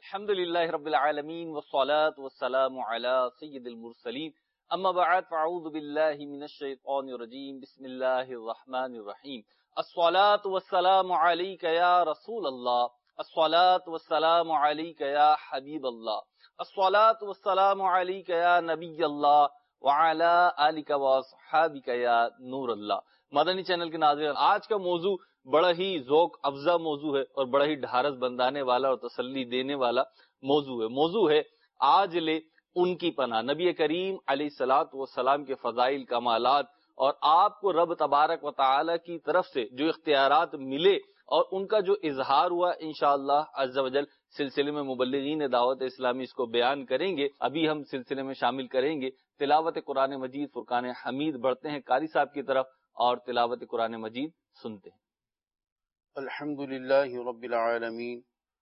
الحمد للہ رب العالمین والصلاة والسلام علی سید المرسلین اما بعد فاعوذ باللہ من الشیطان الرجیم بسم اللہ الرحمن الرحیم الصلاة والسلام علیک یا رسول اللہ الصلاة والسلام علیک یا حبیب اللہ الصلاة والسلام علیک یا نبی اللہ وعلی آلک واصحابک یا نور اللہ۔ مدنی چینل کے ناظرین، آج کا موضوع بڑا ہی ذوق افزا موضوع ہے اور بڑا ہی ڈھارس بندانے والا اور تسلی دینے والا موضوع ہے آج لے ان کی پناہ، نبی کریم علیہ الصلوۃ والسلام کے فضائل کمالات اور آپ کو رب تبارک و تعالی کی طرف سے جو اختیارات ملے اور ان کا جو اظہار ہوا، انشاءاللہ عز و جل سلسلے میں مبلغین دعوت اسلامی اس کو بیان کریں گے۔ ابھی ہم سلسلے میں شامل کریں گے تلاوت قرآن مجید فرقان حمید۔ بڑھتے ہیں قاری صاحب کی طرف اور تلاوت قرآن مجید سنتے ہیں۔ الحمد للہ رب العالمین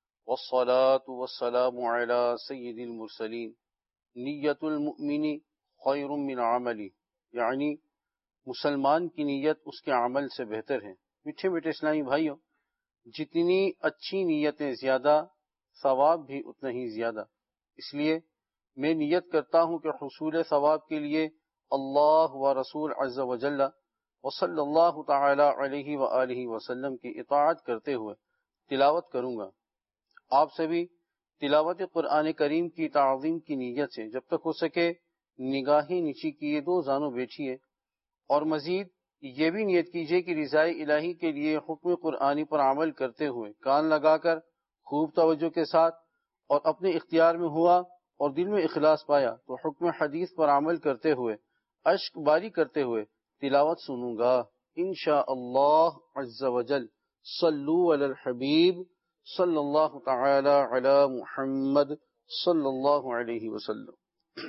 والصلاة والسلام علی سید المرسلین نیت المؤمن خیر من عملی، یعنی مسلمان کی نیت اس کے عمل سے بہتر ہے۔ میٹھے میٹھے اسلامی بھائیوں، جتنی اچھی نیتیں زیادہ، ثواب بھی اتنا ہی زیادہ۔ اس لیے میں نیت کرتا ہوں کہ حصول ثواب کے لیے اللہ و رسول عز و جل وصلی اللہ تعالی علیہ وآلہ وسلم کی اطاعت کرتے ہوئے تلاوت کروں گا۔ آپ سبھی تلاوت قرآن کریم کی تعظیم کی نیت سے جب تک ہو سکے نگاہیں نیچی کیے دو زانوں بیٹھیے، اور مزید یہ بھی نیت کیجیے کہ رضائے الہی کے لیے حکم قرآنی پر عمل کرتے ہوئے کان لگا کر خوب توجہ کے ساتھ اور اپنے اختیار میں ہوا اور دل میں اخلاص پایا تو حکم حدیث پر عمل کرتے ہوئے اشک باری کرتے ہوئے تلاوت سنوں گا انشاءاللہ عز و جل۔ صلو علی الحبیب صلی اللہ تعالی علی محمد صلی اللہ علیہ وسلم۔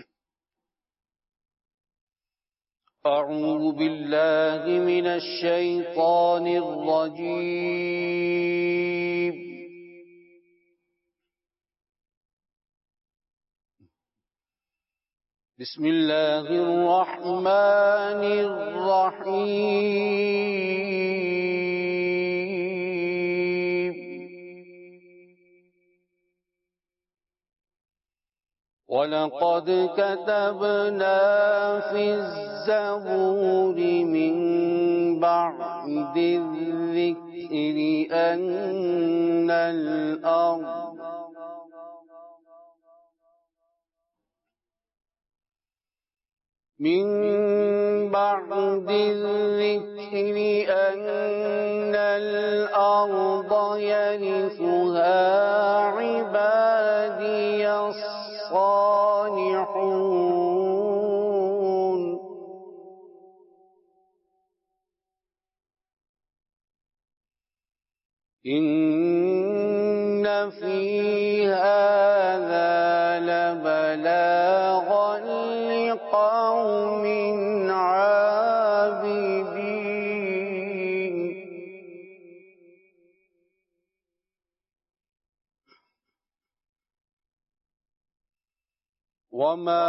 اعوذ باللہ من الشیطان الرجیم، بسم اللہ الرحمن الرحیم۔ وَلَقَدْ كَتَبْنَا فِي الزَّبُورِ مِن بَعْدِ الذِّكْرِ أَنَّ الْأَرْضَ يَرِثُهَا عِبَادِيَ الصَّالِحُونَ۔ إِنَّ فِي هَذَا لَبَلَاغًا لِقَوْمٍ عَابِدِينَ۔ وَمَا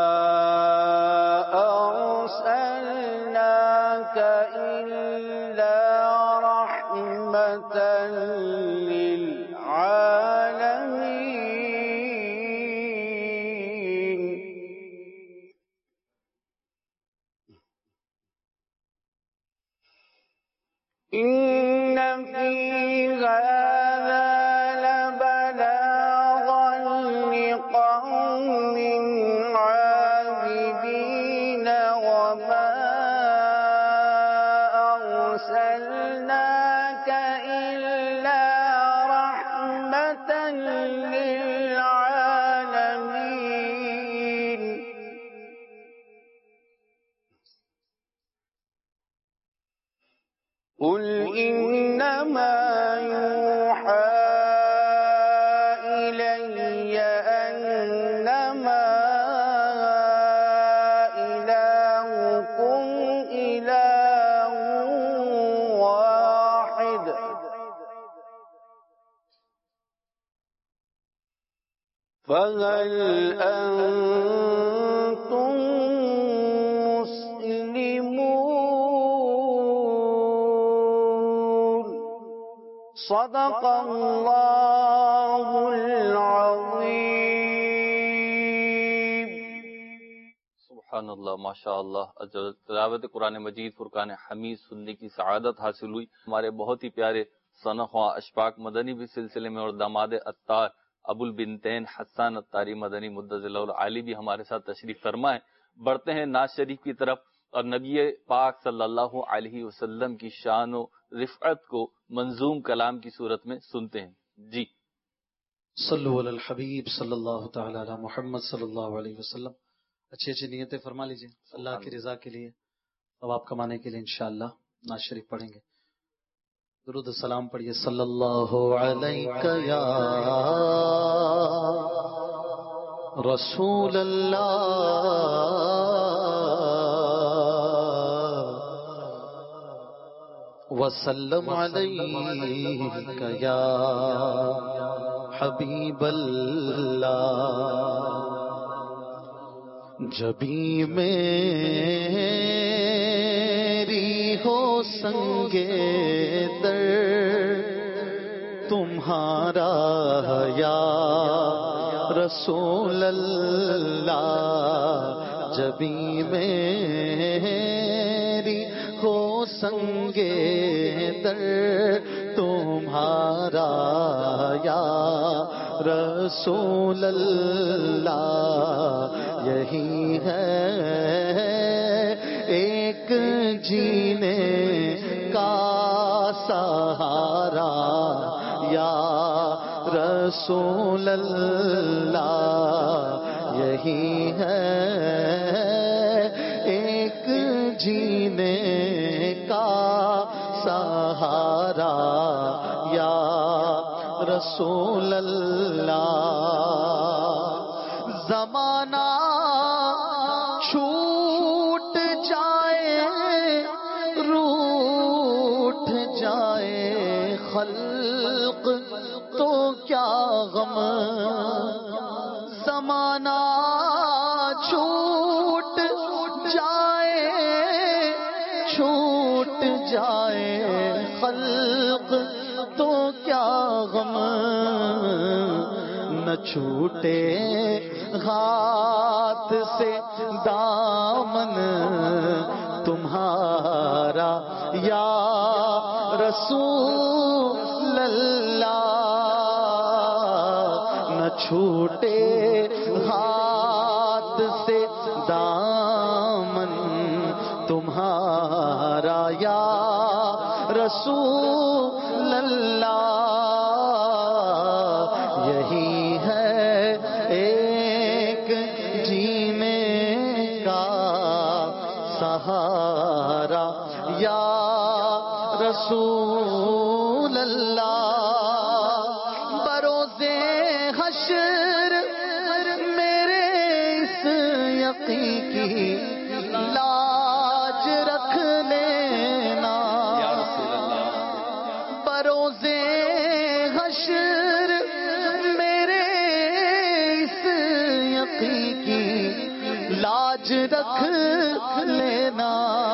أَرْسَلْنَاكَ إِلَّا رَحْمَةً لِلْعَالَمِينَ۔ إِنَّ فِي هَذَا لَبَلَاغًا لِقَوْمٍ عَابِدِينَ وَمَا أَرْسَلْنَاكَ إِلَّا رَحْمَةً لِلْعَالَمِينَ۔ قُلْ إِنَّمَا يُوحَىٰ إِلَيَّ أَنَّمَا إِلَٰهُكُمْ إِلَٰهٌ وَاحِدٌ فَهَلْ أَنتُم مسلمون؟ صدق اللہ العظیم۔ سبحان اللہ، ماشاء اللہ، تلاوت قرآن مجید فرقان حمید سننے کی سعادت حاصل ہوئی۔ ہمارے بہت ہی پیارے ثناء اشفاق مدنی بھی سلسلے میں، اور داماد عطار ابو البنتین حسان عطاری مدنی مدظ اللہ العالی بھی ہمارے ساتھ تشریف فرما ہے۔ بڑھتے ہیں نعت شریف کی طرف، اور نبی پاک صلی اللہ علیہ وسلم کی شان و رفعت کو منظوم کلام کی صورت میں سنتے ہیں۔ جی صلو علی الحبیب صلی اللہ تعالی علی محمد صلی اللہ علیہ وسلم۔ اچھی اچھی نیتیں فرما لیجئے اللہ کی رضا کے لیے، ثواب کمانے کے لیے انشاءاللہ نعت شریف پڑھیں گے۔ درود السلام پڑھیے۔ صلی اللہ علیہ یا رسول اللہ، وسلم علیک یا حبیب اللہ، جبھی میری ہو سنگے در تمہارا یا رسول اللہ، جبھی میری ہو سنگے در تمہارا یا رسول اللہ، یہی ہے ایک جینے کا سہارا یا رسول اللہ، یہی ہے ایک جینے کا سہارا یا رسول اللہ۔ زمانہ چھوٹ جائے روٹھ جائے خلق تو کیا غم، زمانہ چھوٹ جائے چھوٹ جائے خلق تو کیا غم، نہ چھوٹے ہاتھ سے دامن تمہارا یا رسول اللہ، نہ چھوٹے ہاتھ سے دامن تمہارا یا رسول اللہ، یہی ہے ایک جینے کا سہارا یا رسول اللہ۔ بروزے حشر میرے اس یقین کی لاج رکھ لینا، بروزے حشر میرے اس یقین کی لاج رکھ لینا،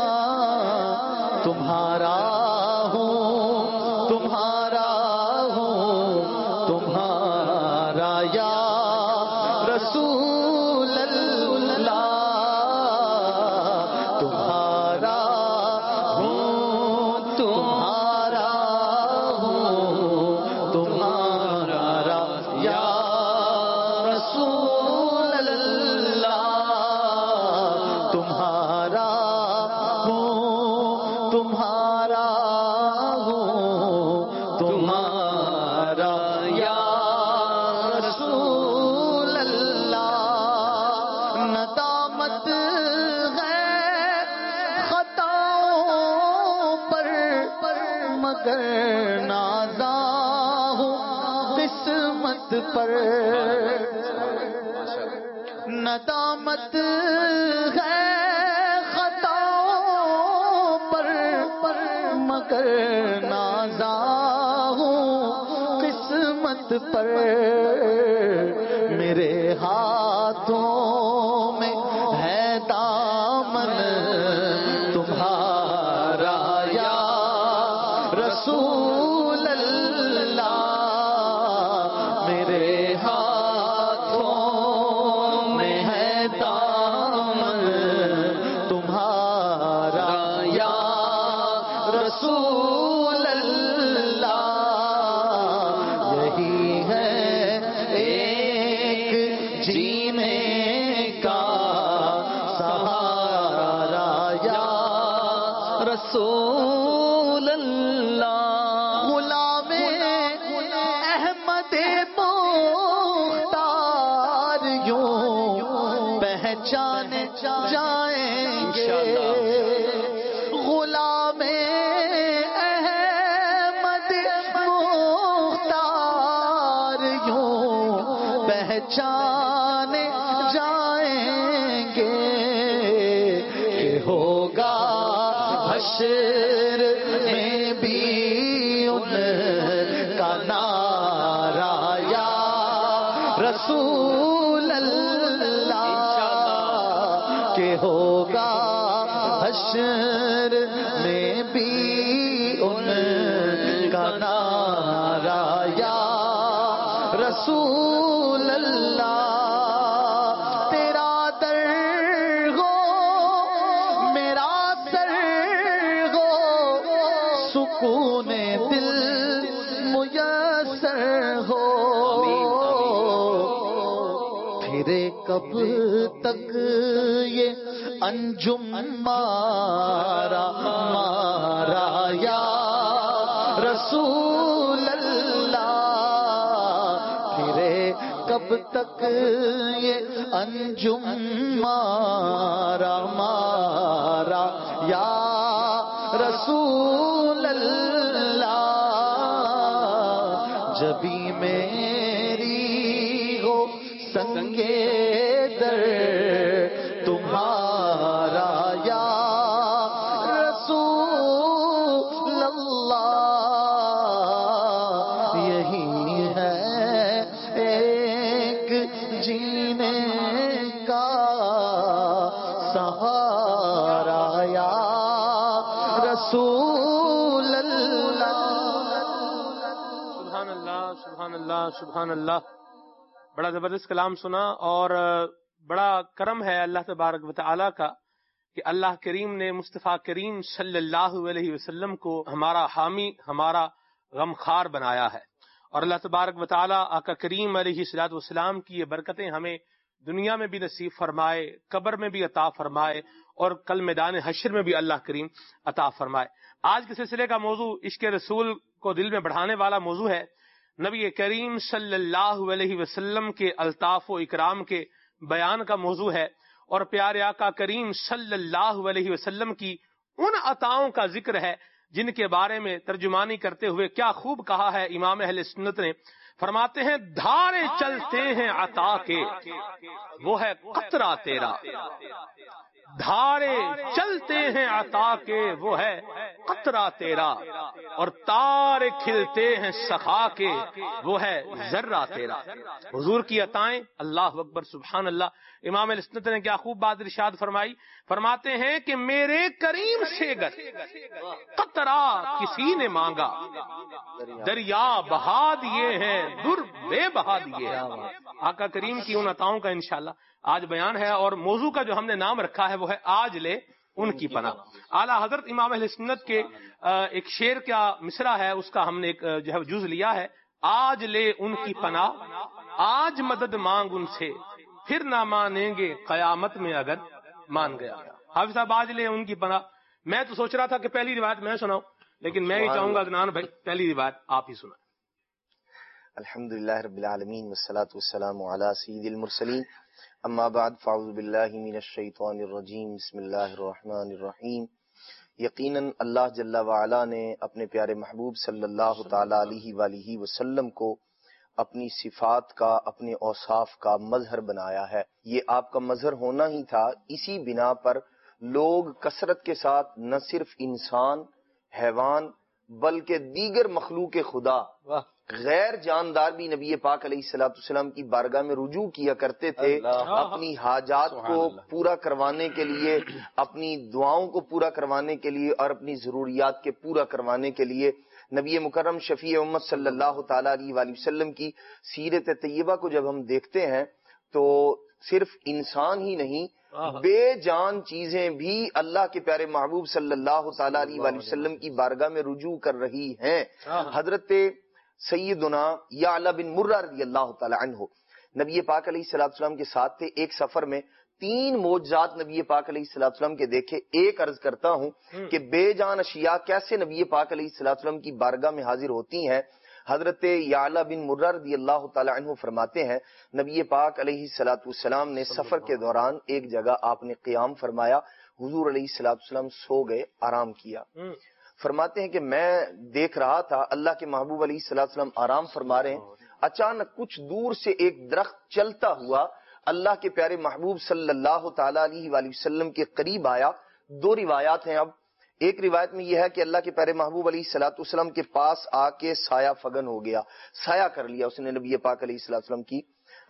تمہارا ہوں تمہارا ہوں تمہارا یا رسول اللہ، تمہارا ہوں تمہارا ہوں تمہارا یا رسول اللہ، تمہارا ہوں تمہارا ہوں تمہارا یا رسول اللہ، ندامت ہے خطاؤں پر مگر نازاں ہوں قسمت پر، ندامت ہے خطاؤں پر مگر نازاں ہوں قسمت پر، میرے ہاتھوں میں ہے دامن تمہارا یا رسول اللہ، میرے ہاتھوں میں ہے دامن رسول اللہ غلام احمد مختار یوں پہچانے جائیں گے غلام احمد مختار یوں پہچانے جائیں گے کہ ہوگا حشر میں بھی ان کا نعرہ یا رسول اللہ کہ ہوگا حشر میں بھی ان کا نعرہ یا رسول اللہ تیرا در ہو میرا سر ہو سکون دل میسر ہو پھرے کب تک یہ انجم مارا مارا یا رسول اللہ پھرے کب تک یہ انجم مارا مارا یا رسول اللہ جبھی میری ہو سنگے در تمہارا یا رسول اللہ یہی ہے ایک جینے کا سہارا یا رسول اللہ سبحان اللہ سبحان اللہ سبحان اللہ. بڑا زبردست کلام سنا اور بڑا کرم ہے اللہ تبارک و تعالیٰ کا کہ اللہ کریم نے مصطفیٰ کریم صلی اللہ علیہ وسلم کو ہمارا حامی ہمارا غمخوار بنایا ہے. اور اللہ تبارک و تعالیٰ آقا کریم علیہ الصلوۃ والسلام کی یہ برکتیں ہمیں دنیا میں بھی نصیب فرمائے, قبر میں بھی عطا فرمائے اور کل میدان حشر میں بھی اللہ کریم عطا فرمائے. آج کے سلسلے کا موضوع عشق رسول کو دل میں بڑھانے والا موضوع ہے. نبی کریم صلی اللہ علیہ وسلم کے الطاف و اکرام کے بیان کا موضوع ہے اور پیارے آقا کریم صلی اللہ علیہ وسلم کی ان عطاؤں کا ذکر ہے جن کے بارے میں ترجمانی کرتے ہوئے کیا خوب کہا ہے امام اہل سنت نے. فرماتے ہیں دھارے چلتے ہیں عطا کے وہ ہے قطرہ تیرا, دھارے چلتے ہیں عطا کے وہ ہے قطرہ تیرا, اور تارے کھلتے ہیں سخا کے وہ ہے ذرہ تیرا. حضور کی عطائیں اللہ اکبر سبحان اللہ. امام السنت نے کیا خوب بات ارشاد فرمائی. فرماتے ہیں کہ میرے کریم سے گر قطرہ کسی نے مانگا دریا بہا دیے ہیں در بے بہا دیے ہیں. آقا کریم کی ان عطاؤں کا انشاءاللہ آج بیان ہے اور موضوع کا جو ہم نے نام رکھا ہے وہ ہے آج لے ان کی پناہ. اعلیٰ حضرت امام اہل سنت کے ایک شعر کا مصرع ہے, اس کا ہم نے ایک جو ہے جز لیا ہے. آج لے ان کی پناہ آج مدد مانگ ان سے پھر نہ مانیں گے قیامت میں اگر مان گیا. حافظ صاحب آج لے ان کی پناہ. میں تو سوچ رہا تھا کہ پہلی روایت میں سناؤں لیکن میں ہی چاہوں گا عدنان بھائی پہلی روایت آپ ہی سنائیں. الحمدللہ رب العالمین والصلاة والسلام علی سید المرسلین اما بعد فاعوذ باللہ من الشیطان الرجیم بسم اللہ الرحمن الرحیم. یقیناً اللہ جل وعلا نے اپنے پیارے محبوب صلی اللہ تعالی علیہ وآلہ وسلم کو اپنی صفات کا اپنے اوصاف کا مظہر بنایا ہے. یہ آپ کا مظہر ہونا ہی تھا. اسی بنا پر لوگ کثرت کے ساتھ نہ صرف انسان حیوان بلکہ دیگر مخلوق خدا غیر جاندار بھی نبی پاک علیہ الصلوۃ والسلام کی بارگاہ میں رجوع کیا کرتے تھے اپنی حاجات کو پورا کروانے کے لیے, اپنی دعاؤں کو پورا کروانے کے لیے اور اپنی ضروریات کے پورا کروانے کے لیے. نبی مکرم شفیع امت صلی اللہ تعالی علیہ وآلہ وسلم کی سیرت طیبہ کو جب ہم دیکھتے ہیں تو صرف انسان ہی نہیں بے جان چیزیں بھی اللہ کے پیارے محبوب صلی اللہ تعالی علیہ وآلہ وسلم کی بارگاہ میں رجوع کر رہی ہیں. حضرت سیدنا یعلا بن مرہ رضی اللہ تعالی عنہ نبی پاک علیہ الصلوۃ والسلام کے ساتھ تھے. ایک سفر میں 3 معجزات نبی پاک علیہ الصلوۃ والسلام کے دیکھے. ایک عرض کرتا ہوں کہ بے جان اشیاء کیسے نبی پاک علیہ الصلوۃ والسلام کی بارگاہ میں حاضر ہوتی ہیں. حضرت یعلا بن مرہ رضی اللہ تعالی عنہ فرماتے ہیں نبی پاک علیہ الصلوۃ والسلام نے سفر کے دوران ایک جگہ آپ نے قیام فرمایا. حضور علیہ الصلوۃ والسلام سو گئے، آرام کیا. فرماتے ہیں کہ میں دیکھ رہا تھا اللہ کے محبوب علیہ الصلوۃ والسلام آرام فرما رہے ہیں. اچانک کچھ دور سے ایک درخت چلتا ہوا اللہ کے پیارے محبوب صلی اللہ تعالی علیہ وآلہ وسلم کے قریب آیا. 2 روایات ہیں. اب ایک روایت میں یہ ہے کہ اللہ کے پیارے محبوب علیہ الصلوۃ والسلام کے پاس آ کے سایہ فگن ہو گیا، سایہ کر لیا اس نے نبی پاک علیہ الصلوۃ والسلام کی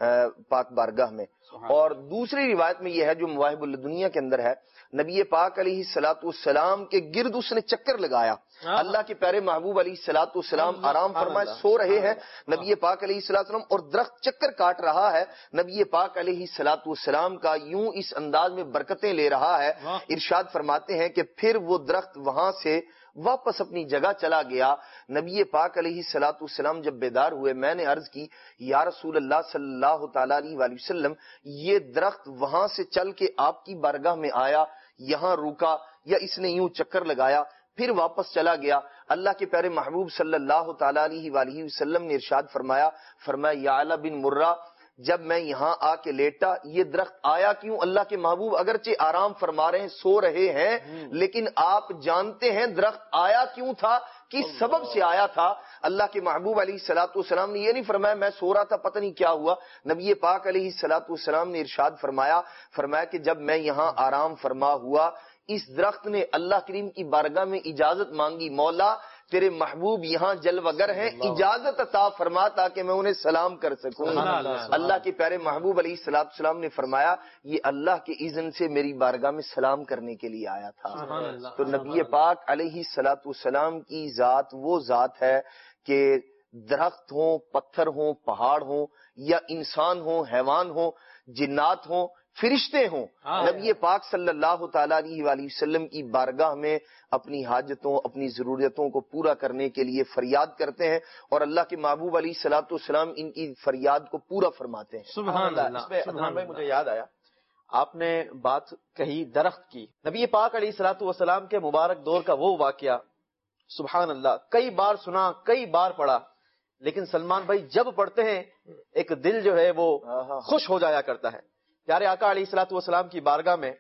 پاک بارگاہ میں. اور دوسری روایت میں یہ ہے جو مواہب الدنیا کے اندر ہے، نبی پاک علیہ الصلوۃ والسلام کے گرد اس نے چکر لگایا. اللہ کے پیارے محبوب علیہ الصلوۃ والسلام آرام فرمائے سو رہے ہیں، نبی پاک علیہ الصلوۃ والسلام اور درخت چکر کاٹ رہا ہے. نبی پاک علیہ الصلوۃ والسلام کا یوں اس انداز میں برکتیں لے رہا ہے. ارشاد فرماتے ہیں کہ پھر وہ درخت وہاں سے واپس اپنی جگہ چلا گیا. نبی پاک علیہ الصلوۃ والسلام جب بیدار ہوئے، میں نے عرض کی یا رسول اللہ صلی اللہ تعالی علیہ وآلہ وسلم، یہ درخت وہاں سے چل کے آپ کی بارگاہ میں آیا، یہاں رکا، یا اس نے یوں چکر لگایا پھر واپس چلا گیا؟ اللہ کے پیارے محبوب صلی اللہ تعالی علیہ وآلہ وسلم نے ارشاد فرمایا یعلا بن مرہ جب میں یہاں آ کے لیٹا یہ درخت آیا کیوں؟ اللہ کے محبوب اگرچہ آرام فرما رہے ہیں، سو رہے ہیں، لیکن آپ جانتے ہیں درخت آیا کیوں تھا، کس سبب سے آیا تھا. اللہ کے محبوب علیہ الصلوۃ والسلام نے یہ نہیں فرمایا میں سو رہا تھا پتہ نہیں کیا ہوا. نبی پاک علیہ الصلوۃ والسلام نے ارشاد فرمایا کہ جب میں یہاں آرام فرما ہوا اس درخت نے اللہ کریم کی بارگاہ میں اجازت مانگی، مولا تیرے محبوب یہاں جلوگر ہیں، اجازت عطا فرما تاکہ میں انہیں سلام کر سکوں. اللہ کے پیارے محبوب علیہ الصلوۃ والسلام نے فرمایا یہ اللہ کے اذن سے میری بارگاہ میں سلام کرنے کے لیے آیا تھا. تو نبی پاک علیہ الصلوۃ والسلام کی ذات وہ ذات ہے کہ درخت ہوں، پتھر ہوں، پہاڑ ہوں، یا انسان ہوں، حیوان ہوں، جنات ہوں، فرشتے ہوں، نبی پاک صلی اللہ تعالی علیہ وآلہ وسلم کی بارگاہ میں اپنی حاجتوں، اپنی ضرورتوں کو پورا کرنے کے لیے فریاد کرتے ہیں، اور اللہ کے محبوب علیہ الصلوۃ والسلام ان کی فریاد کو پورا فرماتے ہیں. سبحان اللہ. اس میں عدنان بھائی مجھے یاد آیا، آپ نے بات کہی درخت کی، نبی پاک علیہ الصلوۃ والسلام کے مبارک دور کا وہ واقعہ سبحان اللہ کئی بار سنا، کئی بار پڑھا، لیکن سلمان بھائی جب پڑھتے ہیں ایک دل جو ہے وہ خوش ہو جایا کرتا ہے. پیارے آقا علیہ الصلوۃ والسلام کی بارگاہ میں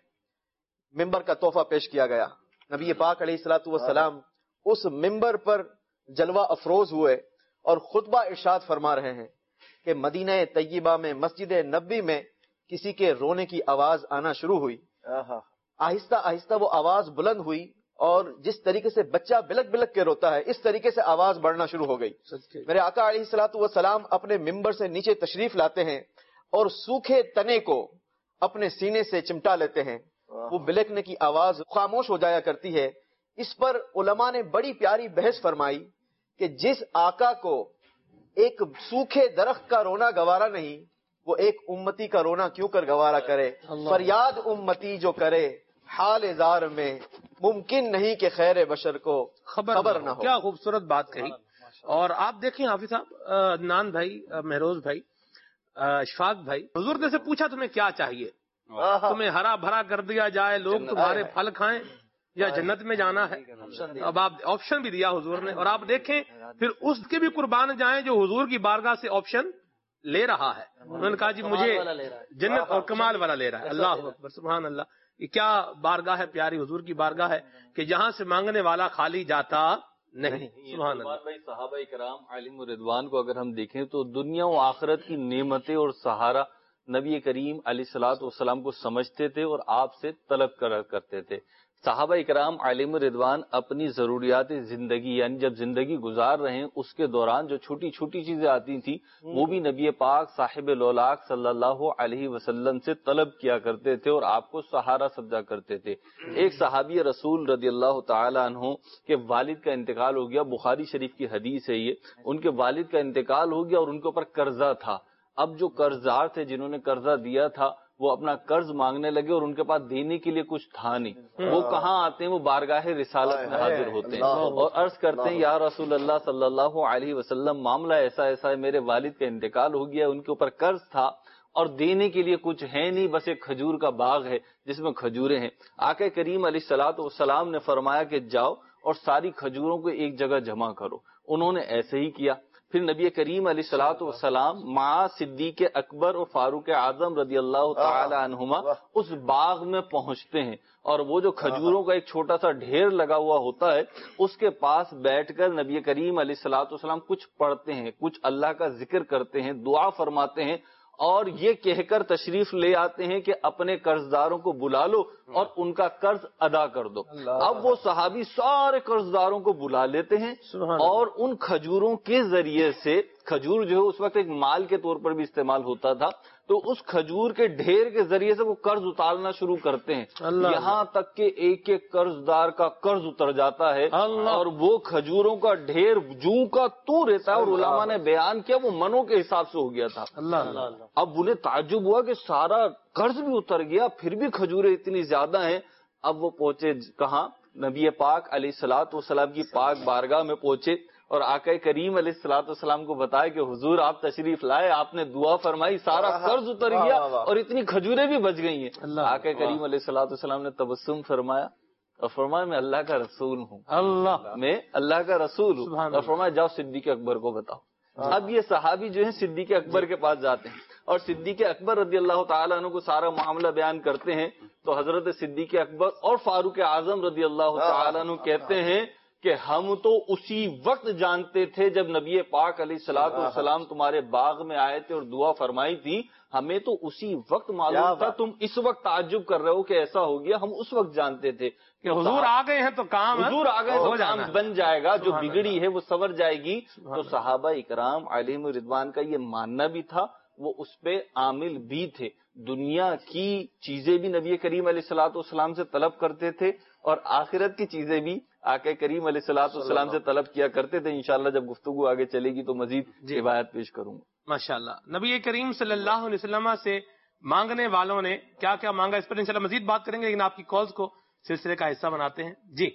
ممبر کا تحفہ پیش کیا گیا. نبی پاک علیہ الصلوۃ والسلام اس ممبر پر جلوہ افروز ہوئے اور خطبہ ارشاد فرما رہے ہیں کہ مدینہ طیبہ میں مسجد نبوی میں کسی کے رونے کی آواز آنا شروع ہوئی. آہستہ آہستہ وہ آواز بلند ہوئی اور جس طریقے سے بچہ بلک بلک کے روتا ہے اس طریقے سے آواز بڑھنا شروع ہو گئی. میرے آقا علیہ الصلوۃ والسلام اپنے ممبر سے نیچے تشریف لاتے ہیں اور سوکھے تنے کو اپنے سینے سے چمٹا لیتے ہیں، وہ بلکنے کی آواز خاموش ہو جایا کرتی ہے. اس پر علماء نے بڑی پیاری بحث فرمائی کہ جس آقا کو ایک سوکھے درخت کا رونا گوارا نہیں، وہ ایک امتی کا رونا کیوں کر گوارا کرے. فریاد امتی جو کرے حال زار میں، ممکن نہیں کہ خیر بشر کو خبر نہ ہو. کیا خوبصورت بات کہی. اور آپ دیکھیں حافظ صاحب، عدنان بھائی، مہروز بھائی، اشفاق بھائی، حضور نے سے پوچھا تمہیں کیا چاہیے، تمہیں ہرا بھرا کر دیا جائے، لوگ تمہارے پھل کھائیں یا جنت میں جانا ہے. اب آپ آپشن بھی دیا حضور نے، اور آپ دیکھیں پھر اس کے بھی قربان جائیں جو حضور کی بارگاہ سے آپشن لے رہا ہے. انہوں نے کہا جی مجھے جنت اور کمال والا لے رہا ہے. اللہ اکبر، سبحان اللہ. یہ کیا بارگاہ ہے، پیاری حضور کی بارگاہ ہے کہ جہاں سے مانگنے والا خالی جاتا نہیں. سبحان اللہ. بھائی صحابہ کرام علیہم رضوان کو اگر ہم دیکھیں تو دنیا و آخرت کی نعمتیں اور سہارا نبی کریم علیہ الصلوۃ والسلام کو سمجھتے تھے اور آپ سے طلب کرتے تھے. صحابہ کرام علیہم رضوان اپنی ضروریات زندگی یعنی جب زندگی گزار رہے ہیں اس کے دوران جو چھوٹی چھوٹی چیزیں آتی تھیں وہ بھی نبی پاک صاحب لولاک صلی اللہ علیہ وسلم سے طلب کیا کرتے تھے اور آپ کو سہارا سمجھا کرتے تھے. ایک صحابی رسول رضی اللہ تعالی عنہ کے والد کا انتقال ہو گیا، بخاری شریف کی حدیث ہے یہ. ان کے والد کا انتقال ہو گیا اور ان کے اوپر قرضہ تھا. اب جو قرضدار تھے جنہوں نے قرضہ دیا تھا وہ اپنا قرض مانگنے لگے اور ان کے پاس دینے کے لیے کچھ تھا نہیں. وہ کہاں آتے ہیں؟ وہ بارگاہ رسالت میں حاضر ہوتے ہیں اور عرض کرتے ہیں یا رسول اللہ صلی اللہ علیہ وسلم معاملہ ایسا ہے، میرے والد کا انتقال ہو گیا، ان کے اوپر قرض تھا اور دینے کے لیے کچھ ہے نہیں، بس ایک کھجور کا باغ ہے جس میں کھجوریں ہیں۔ آقا کریم علیہ الصلوۃ والسلام نے فرمایا کہ جاؤ اور ساری کھجوروں کو ایک جگہ جمع کرو۔ انہوں نے ایسے ہی کیا۔ پھر نبی کریم علیہ الصلوۃ والسلام مع صدیق اکبر اور فاروق اعظم رضی اللہ تعالی عنہما اس باغ میں پہنچتے ہیں، اور وہ جو کھجوروں کا ایک چھوٹا سا ڈھیر لگا ہوا ہوتا ہے اس کے پاس بیٹھ کر نبی کریم علیہ الصلوۃ والسلام کچھ پڑھتے ہیں، کچھ اللہ کا ذکر کرتے ہیں، دعا فرماتے ہیں، اور یہ کہہ کر تشریف لے آتے ہیں کہ اپنے قرض داروں کو بلا لو اور ان کا قرض ادا کر دو۔ اب وہ صحابی سارے قرض داروں کو بلا لیتے ہیں اور ان کھجوروں کے ذریعے سے، کھجور جو ہے اس وقت ایک مال کے طور پر بھی استعمال ہوتا تھا، تو اس کھجور کے ڈھیر کے ذریعے سے وہ قرض اتارنا شروع کرتے ہیں، یہاں تک کہ ایک ایک قرض دار کا قرض اتر جاتا ہے اور وہ کھجوروں کا ڈھیر جوں کا تو رہتا ہے، اور علماء نے بیان کیا وہ منوں کے حساب سے ہو گیا تھا۔ اب انہیں تعجب ہوا کہ سارا قرض بھی اتر گیا پھر بھی کھجوریں اتنی زیادہ ہیں۔ اب وہ پہنچے کہاں؟ نبی پاک علیہ الصلوۃ والسلام کی پاک بارگاہ میں پہنچے اور آقا کریم علیہ الصلوۃ والسلام کو بتایا کہ حضور آپ تشریف لائے، آپ نے دعا فرمائی، سارا قرض اتر گیا اور اتنی کھجوریں بھی بچ گئی ہیں۔ آقا کریم علیہ الصلوۃ والسلام نے تبسم فرمایا اور فرمایا میں اللہ کا رسول ہوں، میں اللہ کا رسول ہوں، اور فرمایا جاؤ صدیق اکبر کو بتاؤ۔ اب یہ صحابی جو ہیں صدیق اکبر کے پاس جاتے ہیں اور صدیق اکبر رضی اللہ تعالیٰ عنہ کو سارا معاملہ بیان کرتے ہیں، تو حضرت صدیق اکبر اور فاروق اعظم رضی اللہ تعالیٰ عنہ کہتے ہیں کہ ہم تو اسی وقت جانتے تھے جب نبی پاک علیہ الصلوۃ والسلام تمہارے باغ میں آئے تھے اور دعا فرمائی تھی، ہمیں تو اسی وقت معلوم تھا، تم اس وقت تعجب کر رہے ہو کہ ایسا ہو گیا، ہم اس وقت جانتے تھے کہ حضور آ گئے ہیں تو کام، حضور آ گئے تو کام بن جائے گا، جو بگڑی ہے وہ سنور جائے گی۔ تو صحابہ اکرام علیہم رضوان کا یہ ماننا بھی تھا، وہ اس پہ عامل بھی تھے، دنیا کی چیزیں بھی نبی کریم علیہ الصلوۃ والسلام سے طلب کرتے تھے اور آخرت کی چیزیں بھی آقا کریم علیہ الصلوۃ والسلام سے طلب کیا کرتے تھے۔ انشاءاللہ جب گفتگو آگے چلے گی تو مزید روایت پیش کروں گا۔ ماشاءاللہ نبی کریم صلی اللہ علیہ وسلم سے مانگنے والوں نے کیا کیا مانگا، اس پر انشاءاللہ مزید بات کریں گے، لیکن آپ کی کالز کو سلسلے کا حصہ بناتے ہیں۔ جی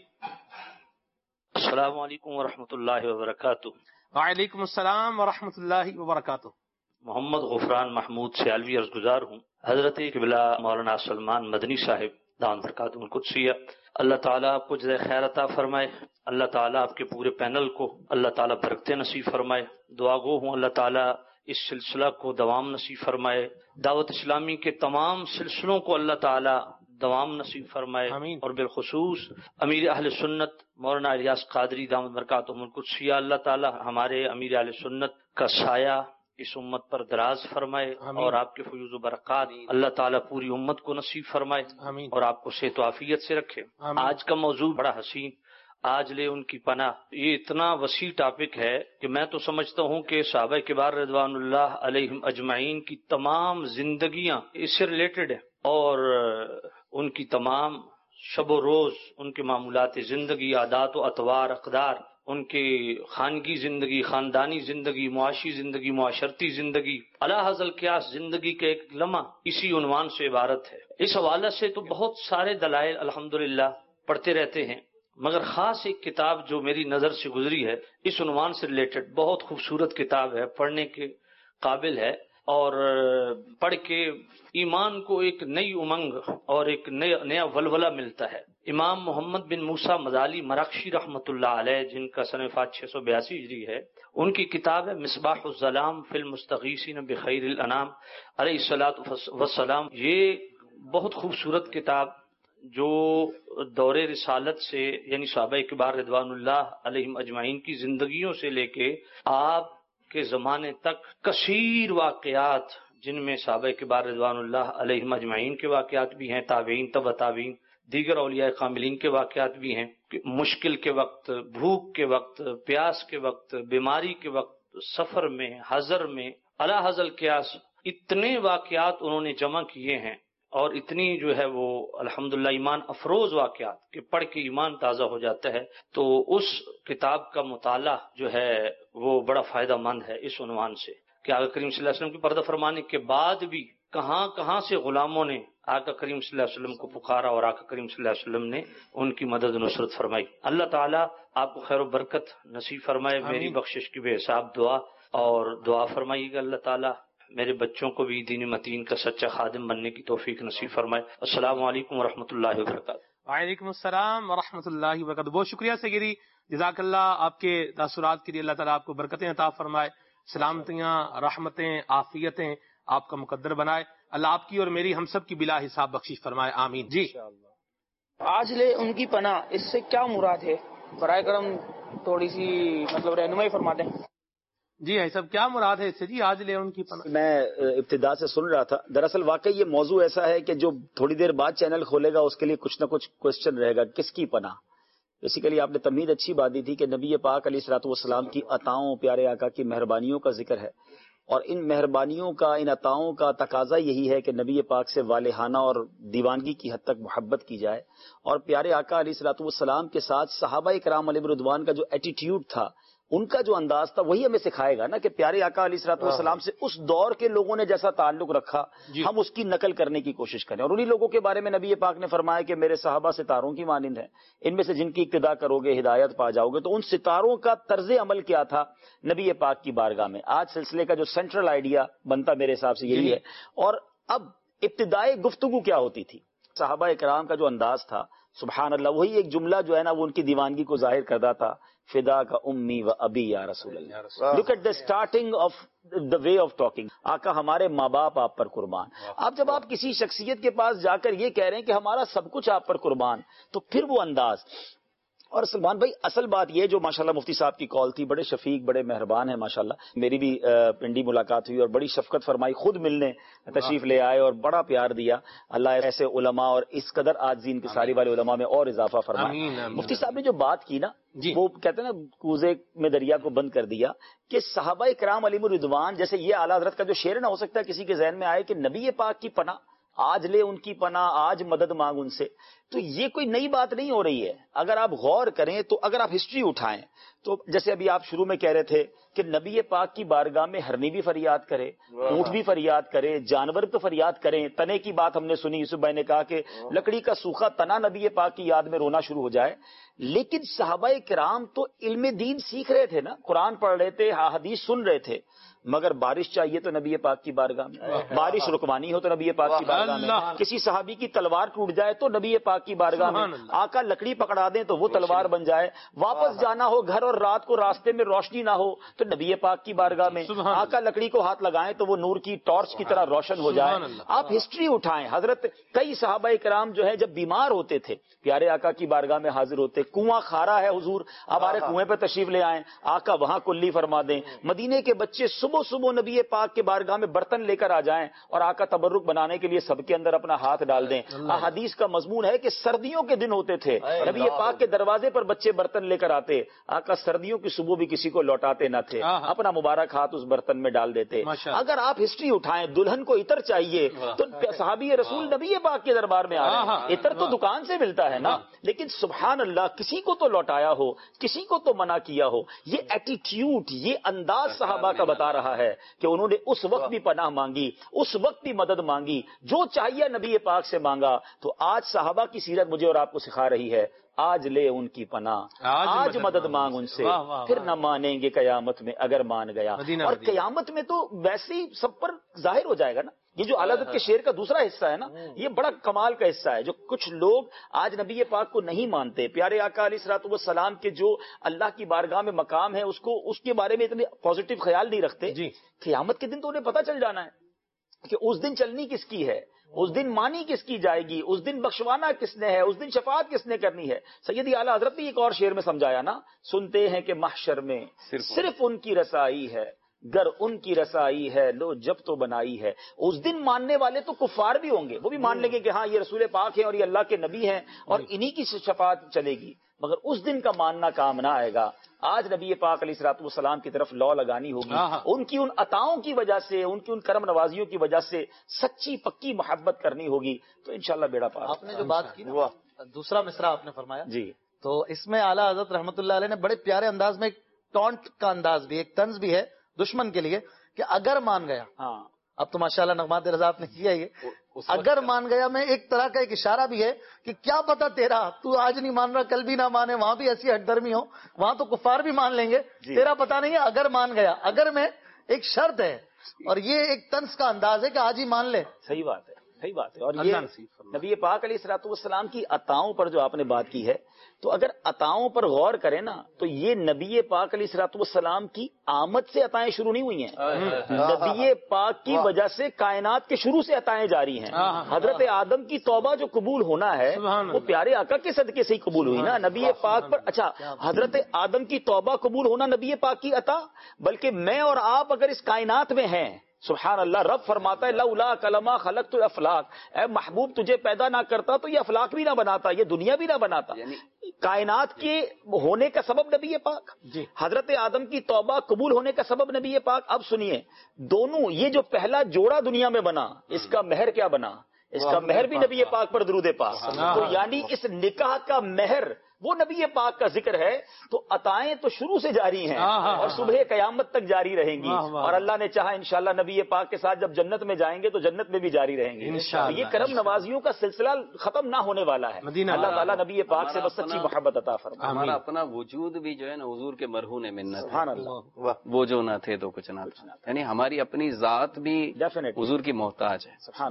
السلام علیکم ورحمۃ اللہ وبرکاتہ۔ وعلیکم السلام ورحمۃ اللہ وبرکاتہ۔ محمد غفران محمود سیالوی عرض گزار ہوں۔ حضرت قبلہ مولانا سلمان مدنی صاحب دامت برکاتہ القدسیہ، اللہ تعالیٰ آپ کو جزائے خیر عطا فرمائے، اللہ تعالیٰ آپ کے پورے پینل کو اللہ تعالیٰ برکتیں نصیب فرمائے۔ دعا گو ہوں اللہ تعالیٰ اس سلسلہ کو دوام نصیب فرمائے، دعوت اسلامی کے تمام سلسلوں کو اللہ تعالیٰ دوام نصیب فرمائے، اور بالخصوص امیر اہل سنت مولانا الیاس قادری دامت برکاتہم القدسیہ، اللہ تعالیٰ ہمارے امیر اہل سنت کا سایہ اس امت پر دراز فرمائے اور آپ کے فیوز و برکات اللہ تعالیٰ پوری امت کو نصیب فرمائے اور آپ کو صحت و عافیت سے رکھے۔ آج کا موضوع بڑا حسین، آج لے ان کی پناہ، یہ اتنا وسیع ٹاپک ہے کہ میں تو سمجھتا ہوں کہ صحابہ کبار رضوان اللہ علیہم اجمعین کی تمام زندگیاں اس سے ریلیٹڈ ہیں، اور ان کی تمام شب و روز، ان کے معمولات زندگی، عادات و اطوار، اقدار، ان کی خانگی زندگی، خاندانی زندگی، معاشی زندگی، معاشرتی زندگی، علی حاصل القیاس زندگی کے ایک لمحہ اسی عنوان سے عبارت ہے۔ اس حوالے سے تو بہت سارے دلائل الحمدللہ پڑھتے رہتے ہیں، مگر خاص ایک کتاب جو میری نظر سے گزری ہے اس عنوان سے ریلیٹڈ، بہت خوبصورت کتاب ہے، پڑھنے کے قابل ہے، اور پڑھ کے ایمان کو ایک نئی امنگ اور ایک نیا ولولہ ملتا ہے۔ امام محمد بن موسیٰ مزالی مراکشی رحمۃ اللہ علیہ، جن کا سنہ وفات 682 ہجری ہے، ان کی کتاب ہے مصباح الظلام فی المستغیثین بخیر الانام علیہ الصلاۃ والسلام۔ یہ بہت خوبصورت کتاب جو دور رسالت سے، یعنی صحابہ کبار رضوان اللہ علیہم اجمعین کی زندگیوں سے لے کے آپ کے زمانے تک کثیر واقعات، جن میں صحابہ کبار رضوان اللہ علیہم اجمعین کے واقعات بھی ہیں، تابعین، تبع تابعین، دیگر اولیاء کاملین کے واقعات بھی ہیں، مشکل کے وقت، بھوک کے وقت، پیاس کے وقت، بیماری کے وقت، سفر میں، حضر میں، علی حاصل القیاس، اتنے واقعات انہوں نے جمع کیے ہیں، اور اتنی جو ہے وہ الحمدللہ ایمان افروز واقعات کہ پڑھ کے ایمان تازہ ہو جاتا ہے۔ تو اس کتاب کا مطالعہ جو ہے وہ بڑا فائدہ مند ہے اس عنوان سے کہ آقا کریم صلی اللہ علیہ وسلم کی پردہ فرمانے کے بعد بھی کہاں کہاں سے غلاموں نے آقا کریم صلی اللہ علیہ وسلم کو پکارا اور آقا کریم صلی اللہ علیہ وسلم نے ان کی مدد و نصرت فرمائی۔ اللہ تعالیٰ آپ کو خیر و برکت نصیب فرمائے۔ میری بخشش کی بے حساب دعا، اور دعا فرمائیے گا اللہ تعالیٰ میرے بچوں کو بھی دین متین کا سچا خادم بننے کی توفیق نصیب فرمائے۔ السلام علیکم ورحمۃ اللہ وبرکاتہ۔ وعلیکم السلام ورحمۃ اللہ وبرکاتہ۔ بہت شکریہ سیدی، جزاک اللہ، آپ کے تاثرات کے لیے اللہ تعالیٰ آپ کو برکتیں عطا فرمائے، سلامتیاں، رحمتیں، عافیتیں آپ کا مقدر بنائے، اللہ آپ کی اور میری ہم سب کی بلا حساب بخشش فرمائے، آمین۔ جی آج لے ان کی پناہ، اس سے کیا مراد ہے؟ برائے کرم تھوڑی سی رہنمائی فرما دیں۔ جی ہے سب کیا مراد ہے اس سے؟ جی آج لے ان کی پناہ، میں ابتدا سے سن رہا تھا، دراصل واقعی یہ موضوع ایسا ہے کہ جو تھوڑی دیر بعد چینل کھولے گا اس کے لیے کچھ نہ کچھ کوشچن رہے گا، کس کی پناہ۔ بیسیکلی آپ نے تمہید اچھی بات دی تھی کہ نبی پاک علیہ الصلوۃ والسلام کی عطاؤں، پیارے آقا کی مہربانیوں کا ذکر ہے، اور ان مہربانیوں کا، ان عطاؤں کا تقاضا یہی ہے کہ نبی پاک سے والہانہ اور دیوانگی کی حد تک محبت کی جائے، اور پیارے آقا علیہ الصلوۃ والسلام کے ساتھ صحابہ کرام علیہم رضوان کا جو ایٹیٹیوڈ تھا، ان کا جو انداز تھا، وہی ہمیں سکھائے گا نا کہ پیارے آقا علیہ الصلوۃ والسلام سے اس دور کے لوگوں نے جیسا تعلق رکھا ہم اس کی نقل کرنے کی کوشش کریں۔ اور انہی لوگوں کے بارے میں نبی پاک نے فرمایا کہ میرے صحابہ ستاروں کی مانند ہیں، ان میں سے جن کی اقتداء کرو گے ہدایت پا جاؤ گے۔ تو ان ستاروں کا طرز عمل کیا تھا نبی پاک کی بارگاہ میں؟ آج سلسلے کا جو سینٹرل آئیڈیا بنتا میرے حساب سے یہی ہے۔ اور اب ابتدائی گفتگو کیا ہوتی تھی؟ صحابہ کرام کا جو انداز تھا، سبحان اللہ، وہی ایک جملہ جو ہے نا وہ ان کی دیوانگی کو ظاہر کرتا تھا، فدا کا امی و ابی یا رسول اللہ۔ Look at the starting of the way of talking, آقا ہمارے ماں باپ آپ پر قربان۔ آپ جب آپ کسی شخصیت کے پاس جا کر یہ کہہ رہے ہیں کہ ہمارا سب کچھ آپ پر قربان، تو پھر وہ انداز۔ اور سلمان بھائی اصل بات یہ جو ماشاءاللہ مفتی صاحب کی کال تھی، بڑے شفیق، بڑے مہربان ہیں ماشاءاللہ، میری بھی پنڈی ملاقات ہوئی اور بڑی شفقت فرمائی، خود ملنے تشریف لے آئے اور بڑا پیار دیا۔ اللہ ایسے علماء اور اس قدر عاجزین انکساری والے علماء میں اور اضافہ فرمائے۔ مفتی صاحب نے جو بات کی نا، وہ کہتے ہیں نا کوزے میں دریا کو بند کر دیا، کہ صحابہ کرام علیہم رضوان جیسے یہ اعلیٰ حضرت کا جو شعر نہ ہو سکتا ہے کسی کے ذہن میں آئے کہ نبی پاک کی پناہ، آج لے ان کی پناہ، آج مدد مانگ ان سے، تو یہ کوئی نئی بات نہیں ہو رہی ہے۔ اگر آپ غور کریں تو اگر آپ ہسٹری اٹھائیں تو جیسے ابھی آپ شروع میں کہہ رہے تھے کہ نبی پاک کی بارگاہ میں ہرنی بھی فریاد کرے، اونٹ بھی فریاد کرے، جانور تو فریاد کریں۔ تنے کی بات ہم نے سنی، یوسف بھائی نے کہا کہ لکڑی کا سوکھا تنا نبی پاک کی یاد میں رونا شروع ہو جائے۔ لیکن صحابہ کرام تو علم دین سیکھ رہے تھے نا، قرآن پڑھ رہے تھے، حدیث سن رہے تھے، مگر بارش چاہیے تو نبی پاک کی بارگاہ میں، بارش رکوانی ہو تو نبی پاک کی بارگاہ میں، کسی صحابی کی تلوار ٹوٹ جائے تو نبی پاک کی بارگاہ میں، آقا لکڑی پکڑا دیں تو وہ تلوار بن جائے، واپس جانا ہو گھر اور رات کو راستے میں روشنی نہ ہو تو نبی پاک کی بارگاہ میں، آقا لکڑی کو ہاتھ لگائیں تو وہ نور کی ٹارچ کی طرح روشن ہو جائے۔ آپ ہسٹری اٹھائیں، حضرت کئی صحابہ کرام جو ہے جب بیمار ہوتے تھے پیارے آقا کی بارگاہ میں حاضر ہوتے، کنواں کھارا ہے حضور، ہمارے کنویں پہ تشریف لے آئیں، آقا وہاں کلی فرما دیں۔ مدینے کے بچے صبح صبح نبی پاک کے بارگاہ میں برتن لے کر آ جائیں اور آقا تبرک بنانے کے لیے سب کے اندر اپنا ہاتھ ڈال دیں۔ احادیث کا مضمون ہے کہ سردیوں کے دن ہوتے تھے، نبی پاک کے دروازے پر بچے برتن لے کر آتے، آقا سردیوں کی صبح بھی کسی کو لوٹاتے نہ تھے، اپنا مبارک ہاتھ اس برتن میں ڈال دیتے۔ اگر آپ ہسٹری اٹھائیں، دلہن کو عطر چاہیے تو صحابی رسول نبی پاک کے دربار میں آ رہے ہیں، عطر تو دکان سے ملتا ہے نا، لیکن سبحان اللہ کسی کو تو لوٹایا ہو، کسی کو تو منع کیا ہو۔ یہ ایٹیٹیوڈ، یہ انداز صحابہ کا بتا رہا ہے کہ انہوں نے اس وقت بھی پناہ مانگی، اس وقت بھی مدد مانگی، جو چاہیے نبی پاک سے مانگا۔ تو آج صحابہ کی سیرت مجھے اور آپ کو سکھا رہی ہے، آج لے ان کی پناہ، آج مدد مانگ ان سے، پھر نہ مانیں گے قیامت میں اگر مان گیا۔ اور قیامت میں تو ویسے ہی سب پر ظاہر ہو جائے گا نا۔ یہ جو اعلیٰ حضرت کے شعر کا دوسرا حصہ ہے نا، یہ بڑا کمال کا حصہ ہے۔ جو کچھ لوگ آج نبی پاک کو نہیں مانتے، پیارے آقا علیہ الصلوۃ والسلام کے جو اللہ کی بارگاہ میں مقام ہے اس کے بارے میں اتنے پازیٹو خیال نہیں رکھتے، قیامت کے دن تو انہیں پتہ چل جانا ہے کہ اس دن چلنی کس کی ہے، اس دن مانی کس کی جائے گی، اس دن بخشوانا کس نے ہے، اس دن شفاعت کس نے کرنی ہے۔ سیدی اعلیٰ حضرت نے ایک اور شعر میں سمجھایا نا، سنتے ہیں کہ محشر میں صرف ان کی رسائی ہے، گر ان کی رسائی ہے لو جب تو بنائی ہے۔ اس دن ماننے والے تو کفار بھی ہوں گے، وہ بھی مان لیں گے کہ ہاں یہ رسول پاک ہیں اور یہ اللہ کے نبی ہیں اور انہی کی شفاعت چلے گی، مگر اس دن کا ماننا کام نہ آئے گا۔ آج نبی پاک علیہ الصلوۃ والسلام کی طرف لو لگانی ہوگی، ان کی ان عطاؤں کی وجہ سے، ان کی ان کرم نوازیوں کی وجہ سے سچی پکی محبت کرنی ہوگی، تو انشاءاللہ بیڑا پار۔ آپ نے جو بات کی نا، دوسرا مصرع آپ نے فرمایا جی، تو اس میں اعلیٰ حضرت رحمۃ اللہ علیہ نے بڑے پیارے انداز میں ایک ٹونٹ کا انداز بھی، ایک طنز بھی ہے دشمن کے لیے کہ اگر مان گیا، ہاں اب تو ماشاءاللہ نغمات رضا آپ نے کیا یہ، اگر مان گیا میں ایک طرح کا ایک اشارہ بھی ہے کہ کیا پتا تیرا، تو آج نہیں مان رہا کل بھی نہ مانے، وہاں بھی ایسی ہٹ درمی ہو، وہاں تو کفار بھی مان لیں گے، تیرا پتا نہیں ہے، اگر مان گیا، اگر میں ایک شرط ہے اور یہ ایک طنز کا انداز ہے کہ آج ہی مان لے. صحیح بات ہے، صحیح بات ہے. اور یہ نبی پاک علیہ الصلوۃ والسلام کی عطاؤں پر جو آپ نے بات کی ہے، تو اگر عطاؤں پر غور کریں نا تو یہ نبی پاک علیہ الصلوۃ والسلام کی آمد سے عطائیں شروع نہیں ہوئی ہیں. نبی پاک کی وجہ سے کائنات کے شروع سے عطائیں جاری ہیں. حضرت آدم کی توبہ جو قبول ہونا ہے وہ پیارے آقا کے صدقے سے ہی قبول ہوئی نا. نبی پاک پر اچھا حضرت آدم کی توبہ قبول ہونا نبی پاک کی عطا، بلکہ میں اور آپ اگر اس کائنات میں ہیں، سبحان اللہ، رب فرماتا ہے لولا کلمہ خلقت الافلاق، اے محبوب تجھے پیدا نہ کرتا تو یہ افلاق بھی نہ بناتا، یہ دنیا بھی نہ بناتا. کائنات کے ہونے کا سبب نبی پاک، حضرت آدم کی توبہ قبول ہونے کا سبب نبی پاک. اب سنیے، دونوں یہ جو پہلا جوڑا دنیا میں بنا، اس کا مہر کیا بنا؟ اس کا مہر بھی نبی پاک پر درود پاک. تو یعنی اس نکاح کا مہر وہ نبی پاک کا ذکر ہے. تو عطائیں تو شروع سے جاری ہیں اور صبح قیامت تک جاری رہیں گی، اور اللہ نے چاہا انشاءاللہ نبی پاک کے ساتھ جب جنت میں جائیں گے تو جنت میں بھی جاری رہیں گی. یہ کرم نوازیوں کا سلسلہ ختم نہ ہونے والا ہے. اللہ تعالیٰ نبی پاک سے بس سچی محبت عطا فرمائے. ہمارا اپنا وجود بھی جو ہے نا حضور کے مرہون منت، سبحان اللہ، وہ جو نہ تھے تو کچھ نہ تھا. یعنی ہماری اپنی ذات بھی حضور کی محتاج ہے. سبحان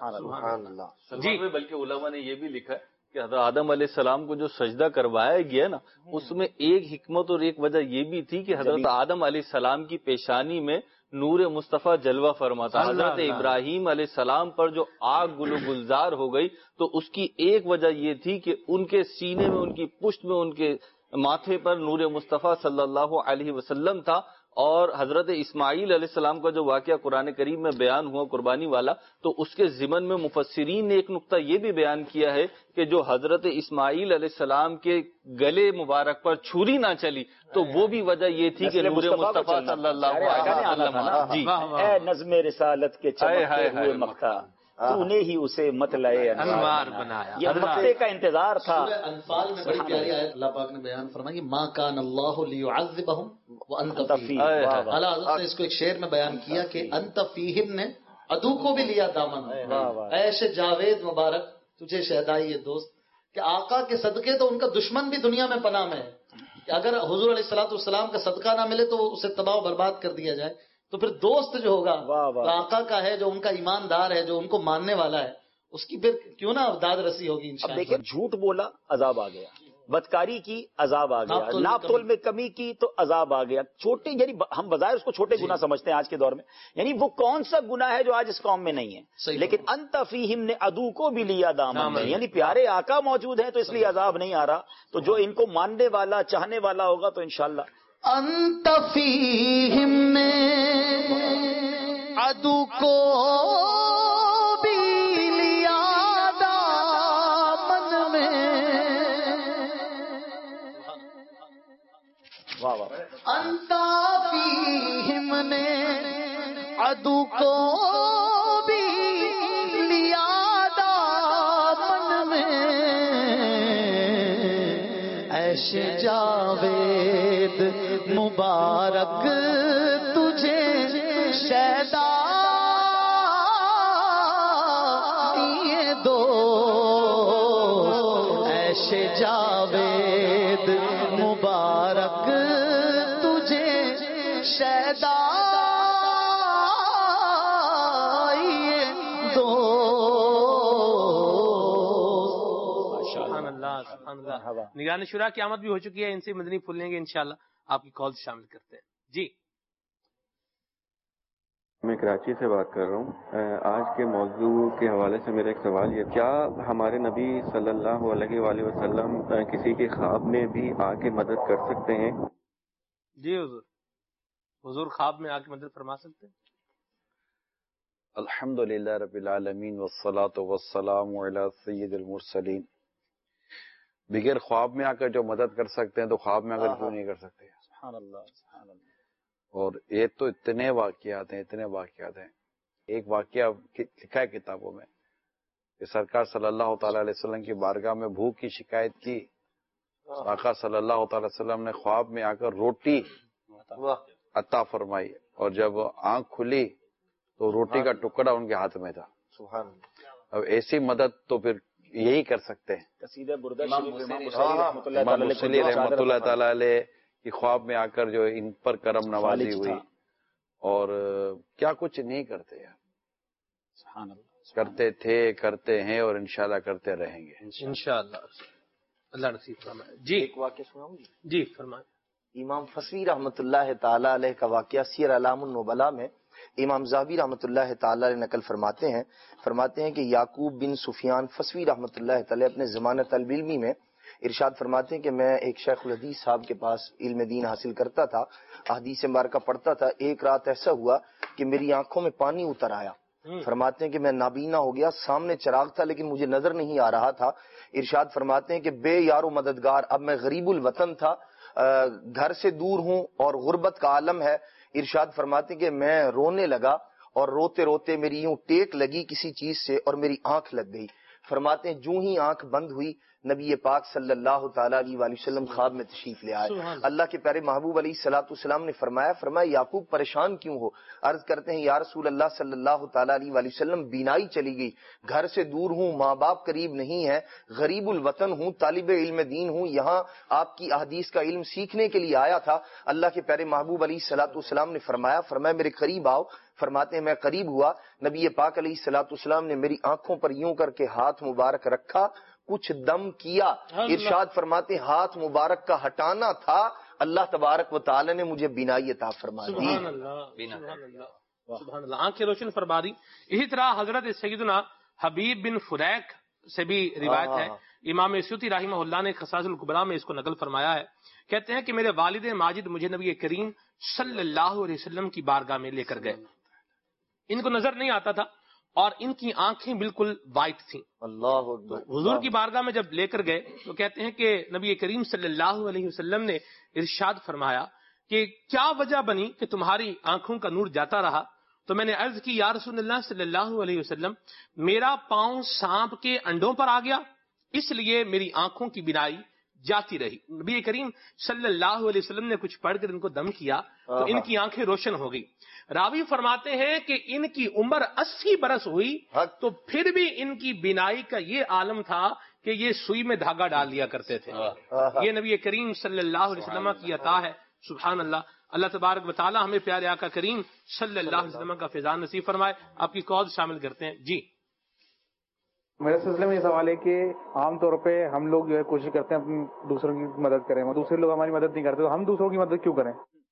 اللہ. جی، بلکہ علماء نے یہ بھی لکھا ہے کہ حضرت آدم علیہ السلام کو جو سجدہ کروایا گیا نا، اس میں ایک حکمت اور ایک وجہ یہ بھی تھی کہ حضرت آدم علیہ السلام کی پیشانی میں نور مصطفیٰ جلوہ فرماتا. حضرت ابراہیم علیہ السلام پر جو آگ گل و گلزار ہو گئی تو اس کی ایک وجہ یہ تھی کہ ان کے سینے میں، ان کی پشت میں، ان کے ماتھے پر نور مصطفیٰ صلی اللہ علیہ وسلم تھا. اور حضرت اسماعیل علیہ السلام کا جو واقعہ قرآن کریم میں بیان ہوا قربانی والا، تو اس کے ضمن میں مفسرین نے ایک نقطہ یہ بھی بیان کیا ہے کہ جو حضرت اسماعیل علیہ السلام کے گلے مبارک پر چھری نہ چلی تو وہ بھی وجہ یہ تھی کہ نور مصطفیٰ صلی اللہ علیہ وسلم. جی، اے نظم رسالت کے چمکتے ہوئے مکہ، تو نے ہی اسے مطلع انوار بنایا. یہ مکے کا انتظار تھا. انفال میں بڑی پیاری آیت اللہ پاک نے بیان فرمائی، ما کان اللہ لیعذبہم وانت فیہم. اعلیٰ حضرت نے اس کو ایک شعر میں بیان کیا کہ انت فیہم نے عدو کو بھی لیا دامن. عیش جاوید مبارک تجھے شہدائی یہ دوست، کہ آقا کے صدقے تو ان کا دشمن بھی دنیا میں پناہ میں ہے، کہ اگر حضور علیہ الصلوۃ والسلام کا صدقہ نہ ملے تو اسے تباہ و برباد کر دیا جائے، تو پھر دوست جو ہوگا تو آقا کا ہے، جو ان کا ایماندار ہے، جو ان کو ماننے والا ہے، اس کی پھر کیوں نہ داد رسی ہوگی انشاءاللہ. اب دیکھیں، جھوٹ بولا عذاب آ گیا، بدکاری کی عذاب آ گیا، ناپ تول میں کمی کی تو عذاب آ گیا. چھوٹے، یعنی ہم بظاہر اس کو چھوٹے گناہ سمجھتے ہیں آج کے دور میں، یعنی وہ کون سا گناہ ہے جو آج اس قوم میں نہیں ہے. لیکن انت فیہم نے عدو کو بھی لیا دامن میں، یعنی پیارے آقا موجود ہیں تو اس لیے عذاب نہیں آ رہا. تو جو ان کو ماننے والا، چاہنے والا ہوگا تو انشاءاللہ. انت فیہم نے عدو کو بھی لیا دامن میں، انت فیہم نے عدو کو بھی لیا دامن میں، عیش جاوید مبارک تجھے شہدا یہ دو، عیش جاوید مبارک تجھے شہدا یہ دو. نگران شورا کی آمد بھی ہو چکی ہے، ان سے مدنی پھول لیں گے انشاءاللہ. آپ کی کال شامل کرتے ہیں. جی، میں کراچی سے بات کر رہا ہوں. آج کے موضوع کے حوالے سے میرا ایک سوال یہ، کیا ہمارے نبی صلی اللہ علیہ وآلہ وسلم کسی کے خواب میں بھی آ کے مدد کر سکتے ہیں؟ جی حضور خواب میں آ کے مدد فرما سکتے ہیں. الحمدللہ رب العالمین والصلاة والسلام علی سید المرسلین. بغیر خواب میں آ کر جو مدد کر سکتے ہیں تو خواب میں آ کر کیوں نہیں کر سکتے؟ سبحان اللہ، سبحان اللہ. اور یہ تو اتنے واقعات ہیں. ایک واقعہ لکھا ہے کتابوں میں کہ سرکار صلی اللہ تعالی علیہ وسلم کی بارگاہ میں بھوک کی شکایت کی، آقا صلی اللہ تعالی وسلم نے خواب میں آ کر روٹی عطا فرمائی، اور جب آنکھ کھلی تو روٹی کا ٹکڑا ان کے ہاتھ میں تھا. اب ایسی مدد تو پھر یہی کر سکتے ہیں. قصیدہ بردہ شریف امام مصلی رحمۃ اللہ تعالی علیہ کی خواب میں آ کر جو ان پر کرم نوازی ہوئی، اور کیا کچھ نہیں کرتے یار. سبحان اللہ. کرتے تھے، کرتے ہیں اور انشاءاللہ کرتے رہیں گے انشاءاللہ. اللہ نصیب فرمائے. جی ایک واقعہ سناؤں گی. جی فرمائیں. امام فسوی رحمۃ اللہ تعالی علیہ کا واقعہ سیر اعلام النبلاء میں امام ذہبی رحمۃ اللہ تعالی علیہ نقل فرماتے ہیں کہ یعقوب بن سفیان فسوی رحمۃ اللہ تعالی اپنے زمانہ طالب علمی میں ارشاد فرماتے ہیں کہ میں ایک شیخ الحدیث صاحب کے پاس علم دین حاصل کرتا تھا، احادیث مبارکہ پڑھتا تھا. ایک رات ایسا ہوا کہ میری آنکھوں میں پانی اتر آیا. فرماتے ہیں کہ میں نابینا ہو گیا، سامنے چراغ تھا لیکن مجھے نظر نہیں آ رہا تھا. ارشاد فرماتے ہیں کہ بے یار و مددگار، اب میں غریب الوطن تھا، گھر سے دور ہوں اور غربت کا عالم ہے. ارشاد فرماتے ہیں کہ میں رونے لگا اور روتے روتے میری یوں ٹیک لگی کسی چیز سے اور میری آنکھ لگ گئی. فرماتے ہیں جو ہی آنکھ بند ہوئی نبی پاک صلی اللہ تعالیٰ علیہ وآلہ وسلم خواب میں تشریف لے آئے. اللہ کے پیارے محبوب علیہ الصلوۃ والسلام نے فرمایا یعقوب پریشان کیوں ہو؟ عرض کرتے ہیں یا رسول اللہ صلی اللہ تعالیٰ علیہ وآلہ وسلم بینائی چلی گئی، گھر سے دور ہوں، ماں باپ قریب نہیں ہے، غریب الوطن ہوں، طالب علم دین ہوں، یہاں آپ کی احادیث کا علم سیکھنے کے لیے آیا تھا. اللہ کے پیارے محبوب علیہ الصلوۃ والسلام نے فرمایا میرے قریب آؤ. فرماتے ہیں میں قریب ہوا، نبی پاک علیہ الصلوۃ والسلام نے میری آنکھوں پر یوں کر کے ہاتھ مبارک رکھا، کچھ دم کیا. ارشاد فرماتے ہیں ہاتھ مبارک کا ہٹانا تھا، اللہ تبارک و تعالی نے مجھے بینائی عطا فرما دی. سبحان اللہ. سبحان اللہ. آنکھیں روشن فرما دی. اسی طرح حضرت سیدنا حبیب بن فریق سے بھی روایت ہے. امام سیوطی رحمہ اللہ نے خصائص الکبریٰ میں اس کو نقل فرمایا ہے. کہتے ہیں کہ میرے والد ماجد مجھے نبی کریم صلی اللہ علیہ وسلم کی بارگاہ میں لے کر گئے. ان کو نظر نہیں آتا تھا اور ان کی آنکھیں بالکل وائٹ تھیں. اللہ حضور کی بارگاہ میں جب لے کر گئے تو کہتے ہیں کہ نبی کریم صلی اللہ علیہ وسلم نے ارشاد فرمایا کہ کیا وجہ بنی کہ تمہاری آنکھوں کا نور جاتا رہا؟ تو میں نے عرض کی یا رسول اللہ صلی اللہ علیہ وسلم میرا پاؤں سانپ کے انڈوں پر آ گیا، اس لیے میری آنکھوں کی بینائی جاتی رہی. نبی کریم صلی اللہ علیہ وسلم نے کچھ پڑھ کر ان کو دم کیا تو ان کی آنکھیں روشن ہو گئی. راوی فرماتے ہیں کہ ان کی عمر 80 برس ہوئی تو پھر بھی ان کی بینائی کا یہ عالم تھا کہ یہ سوئی میں دھاگا ڈال لیا کرتے تھے. یہ نبی کریم صلی اللہ علیہ وسلم کی عطا ہے. سبحان اللہ. اللہ تبارک و تعالی ہمیں پیارے آقا کریم صلی اللہ علیہ وسلم کا فیضان نصیب فرمائے. آپ کی کال شامل کرتے ہیں. جی میرے سلسلے میں یہ سوال ہے کہ عام طور پہ ہم لوگ جو ہے کوشش کرتے ہیں اپنی دوسروں کی مدد کریں، دوسرے لوگ ہماری مدد نہیں کرتے تو ہم دوسروں کی مدد کیوں کریں؟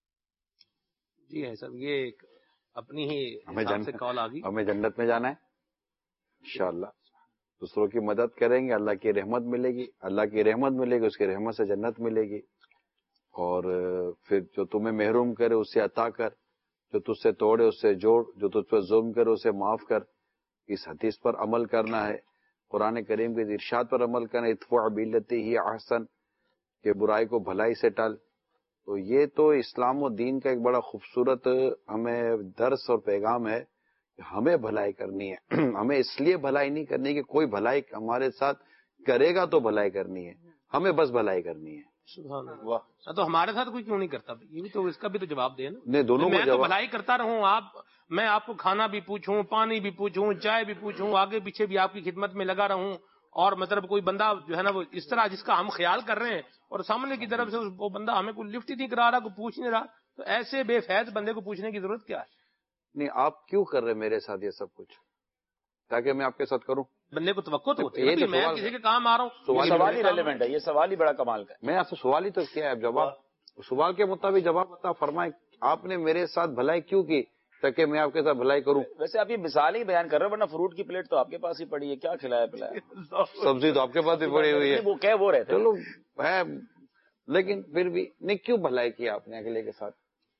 جی ہے سر، یہ ایک اپنی ہی حساب سے کال آ گئی. ہمیں جنت میں جانا ہے انشاءاللہ. دوسروں کی مدد کریں گے اللہ کی رحمت ملے گی، اللہ کی رحمت ملے گی، اس کی رحمت سے جنت ملے گی. اور پھر جو تمہیں محروم کرے اسے عطا کر، جو تجھ سے توڑے اس سے جوڑ، جو تجھ پر ظلم کرے اسے معاف کر. اس حدیث پر عمل کرنا ہے، قرآن کریم کے ارشاد پر عمل کرنا ہے. ادفع بالتی ہی احسن، کہ برائی کو بھلائی سے ٹال. تو یہ تو اسلام و دین کا ایک بڑا خوبصورت ہمیں درس اور پیغام ہے کہ ہمیں بھلائی کرنی ہے. ہمیں اس لیے بھلائی نہیں کرنی کہ کوئی بھلائی ہمارے ساتھ کرے گا تو بھلائی کرنی ہے، ہمیں بس بھلائی کرنی ہے. سبحان اللہ. تو ہمارے ساتھ کوئی کیوں نہیں کرتا؟ یہ بھی تو اس کا بھی تو جواب دے نا. نہیں، دونوں میں تو بھلائی کرتا رہوں، میں آپ کو کھانا بھی پوچھوں، پانی بھی پوچھوں، چائے بھی پوچھوں، آگے پیچھے بھی آپ کی خدمت میں لگا رہوں، اور مطلب کوئی بندہ جو ہے نا وہ اس طرح جس کا ہم خیال کر رہے ہیں اور سامنے کی طرف سے وہ بندہ ہمیں کوئی لفٹ ہی نہیں کرا رہا، کوئی پوچھ نہیں رہا، تو ایسے بے فیض بندے کو پوچھنے کی ضرورت کیا ہے؟ نہیں، آپ کیوں کر رہے میرے ساتھ یہ سب کچھ تاکہ میں آپ کے ساتھ کروں؟ بندے کو توقع تو ہوتی ہے میں کسی کے کام آ رہا ہوں. سوال ہی ریلیونٹ ہے، یہ سوال ہی بڑا کمال کا ہے. میں آپ سے سوال ہی تو کیا ہے، جواب سوال کے مطابق جواب عطا فرمائیں. آپ نے میرے ساتھ بھلائی کیوں کی؟ تاکہ میں آپ کے ساتھ بھلائی کروں. ویسے آپ یہ مثال ہی بیان کر رہے ہیں، ورنہ فروٹ کی پلیٹ تو آپ کے پاس ہی پڑی ہے، کیا کھلایا پلایا؟ سبزی تو آپ کے پاس ہی پڑی ہوئی ہے. وہ کہہ وہ رہے تھے. چلو ہے، لیکن پھر بھی نہیں، کیوں بھلائی کی آپ نے اگلے کے ساتھ؟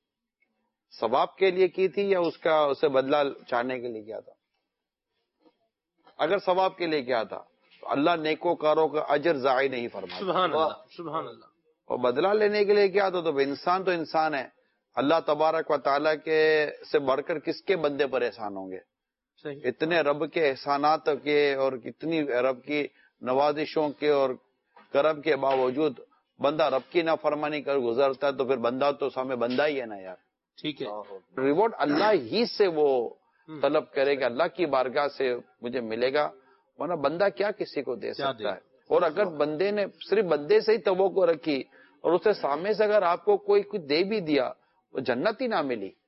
ثواب کے لیے کی تھی یا اسے بدلہ چاہنے کے لیے کیا تھا؟ اگر ثواب کے لیے کیا تھا تو اللہ نیکوکاروں کا اجر ضائع نہیں فرماتا. سبحان اللہ، سبحان اللہ. اور بدلہ لینے کے لیے کیا تھا تو انسان ہے. اللہ تبارک و تعالیٰ کے سے بڑھ کر کس کے بندے پر احسان ہوں گے؟ اتنے رب کے احسانات کے اور اتنی رب کی نوازشوں کے اور کرم کے باوجود بندہ رب کی نافرمانی کر گزرتا ہے تو پھر بندہ تو سامنے بندہ ہی ہے نا یار. ٹھیک ہے، ریوارڈ اللہ ہی سے وہ طلب کرے گا، اللہ کی بارگاہ سے مجھے ملے گا، ورنہ بندہ کیا کسی کو دے سکتا ہے؟ اور اگر بندے نے صرف بندے سے ہی توقع رکھی اور اسے سامنے سے اگر آپ کو کوئی کچھ دے بھی دیا تو جنت ہی نہ ملی.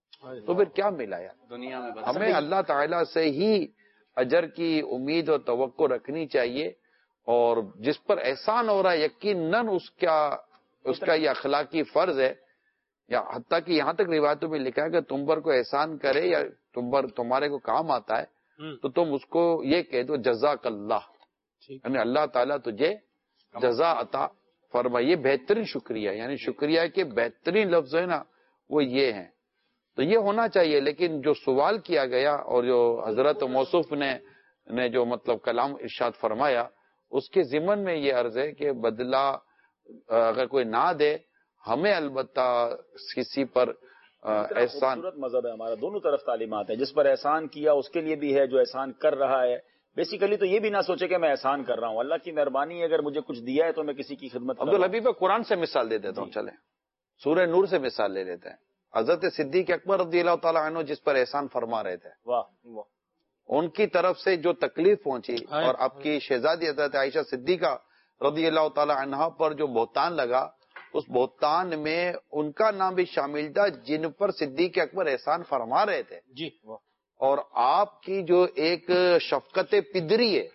تو پھر کیا ملا یار؟ دنیا میں ہمیں اللہ تعالیٰ سے ہی اجر کی امید اور توقع رکھنی چاہیے، اور جس پر احسان ہو رہا ہے یقیناً اس کا یہ اخلاقی فرض ہے، یا حتیٰ کہ یہاں تک روایتوں میں لکھا ہے کہ تم پر کوئی احسان کرے یا تمہارے کو کام آتا ہے تو تم اس کو یہ کہہ دو جزاک اللہ، یعنی اللہ تعالیٰ تجھے جزا عطا فرمائے. یہ بہترین شکریہ، یعنی شکریہ کے بہترین لفظ ہے نا وہ یہ ہیں. تو یہ ہونا چاہیے. لیکن جو سوال کیا گیا اور جو حضرت موصوف نے جو مطلب کلام ارشاد فرمایا، اس کے ضمن میں یہ عرض ہے کہ بدلہ اگر کوئی نہ دے، ہمیں البتہ کسی پر احسان. خوبصورت مذہب ہے ہمارا، دونوں طرف تعلیمات ہیں. جس پر احسان کیا اس کے لیے بھی ہے، جو احسان کر رہا ہے بیسیکلی تو یہ بھی نہ سوچے کہ میں احسان کر رہا ہوں، اللہ کی مہربانی اگر مجھے کچھ دیا ہے تو میں کسی کی خدمت. عبدالحبیب قرآن سے مثال دے دیتا ہوں، چلیں سورہ نور سے مثال لے لیتے ہیں. حضرت صدیق اکبر رضی اللہ تعالیٰ عنہ جس پر احسان فرما رہے تھے، واہ، ان کی طرف سے جو تکلیف پہنچی اور آپ کی شہزادی حضرت عائشہ صدیقہ رضی اللہ تعالی عنہا پر جو بہتان لگا، اس بہتان میں ان کا نام بھی شامل تھا جن پر صدیق اکبر احسان فرما رہے تھے. جی. اور آپ کی جو ایک شفقت پدری ہے،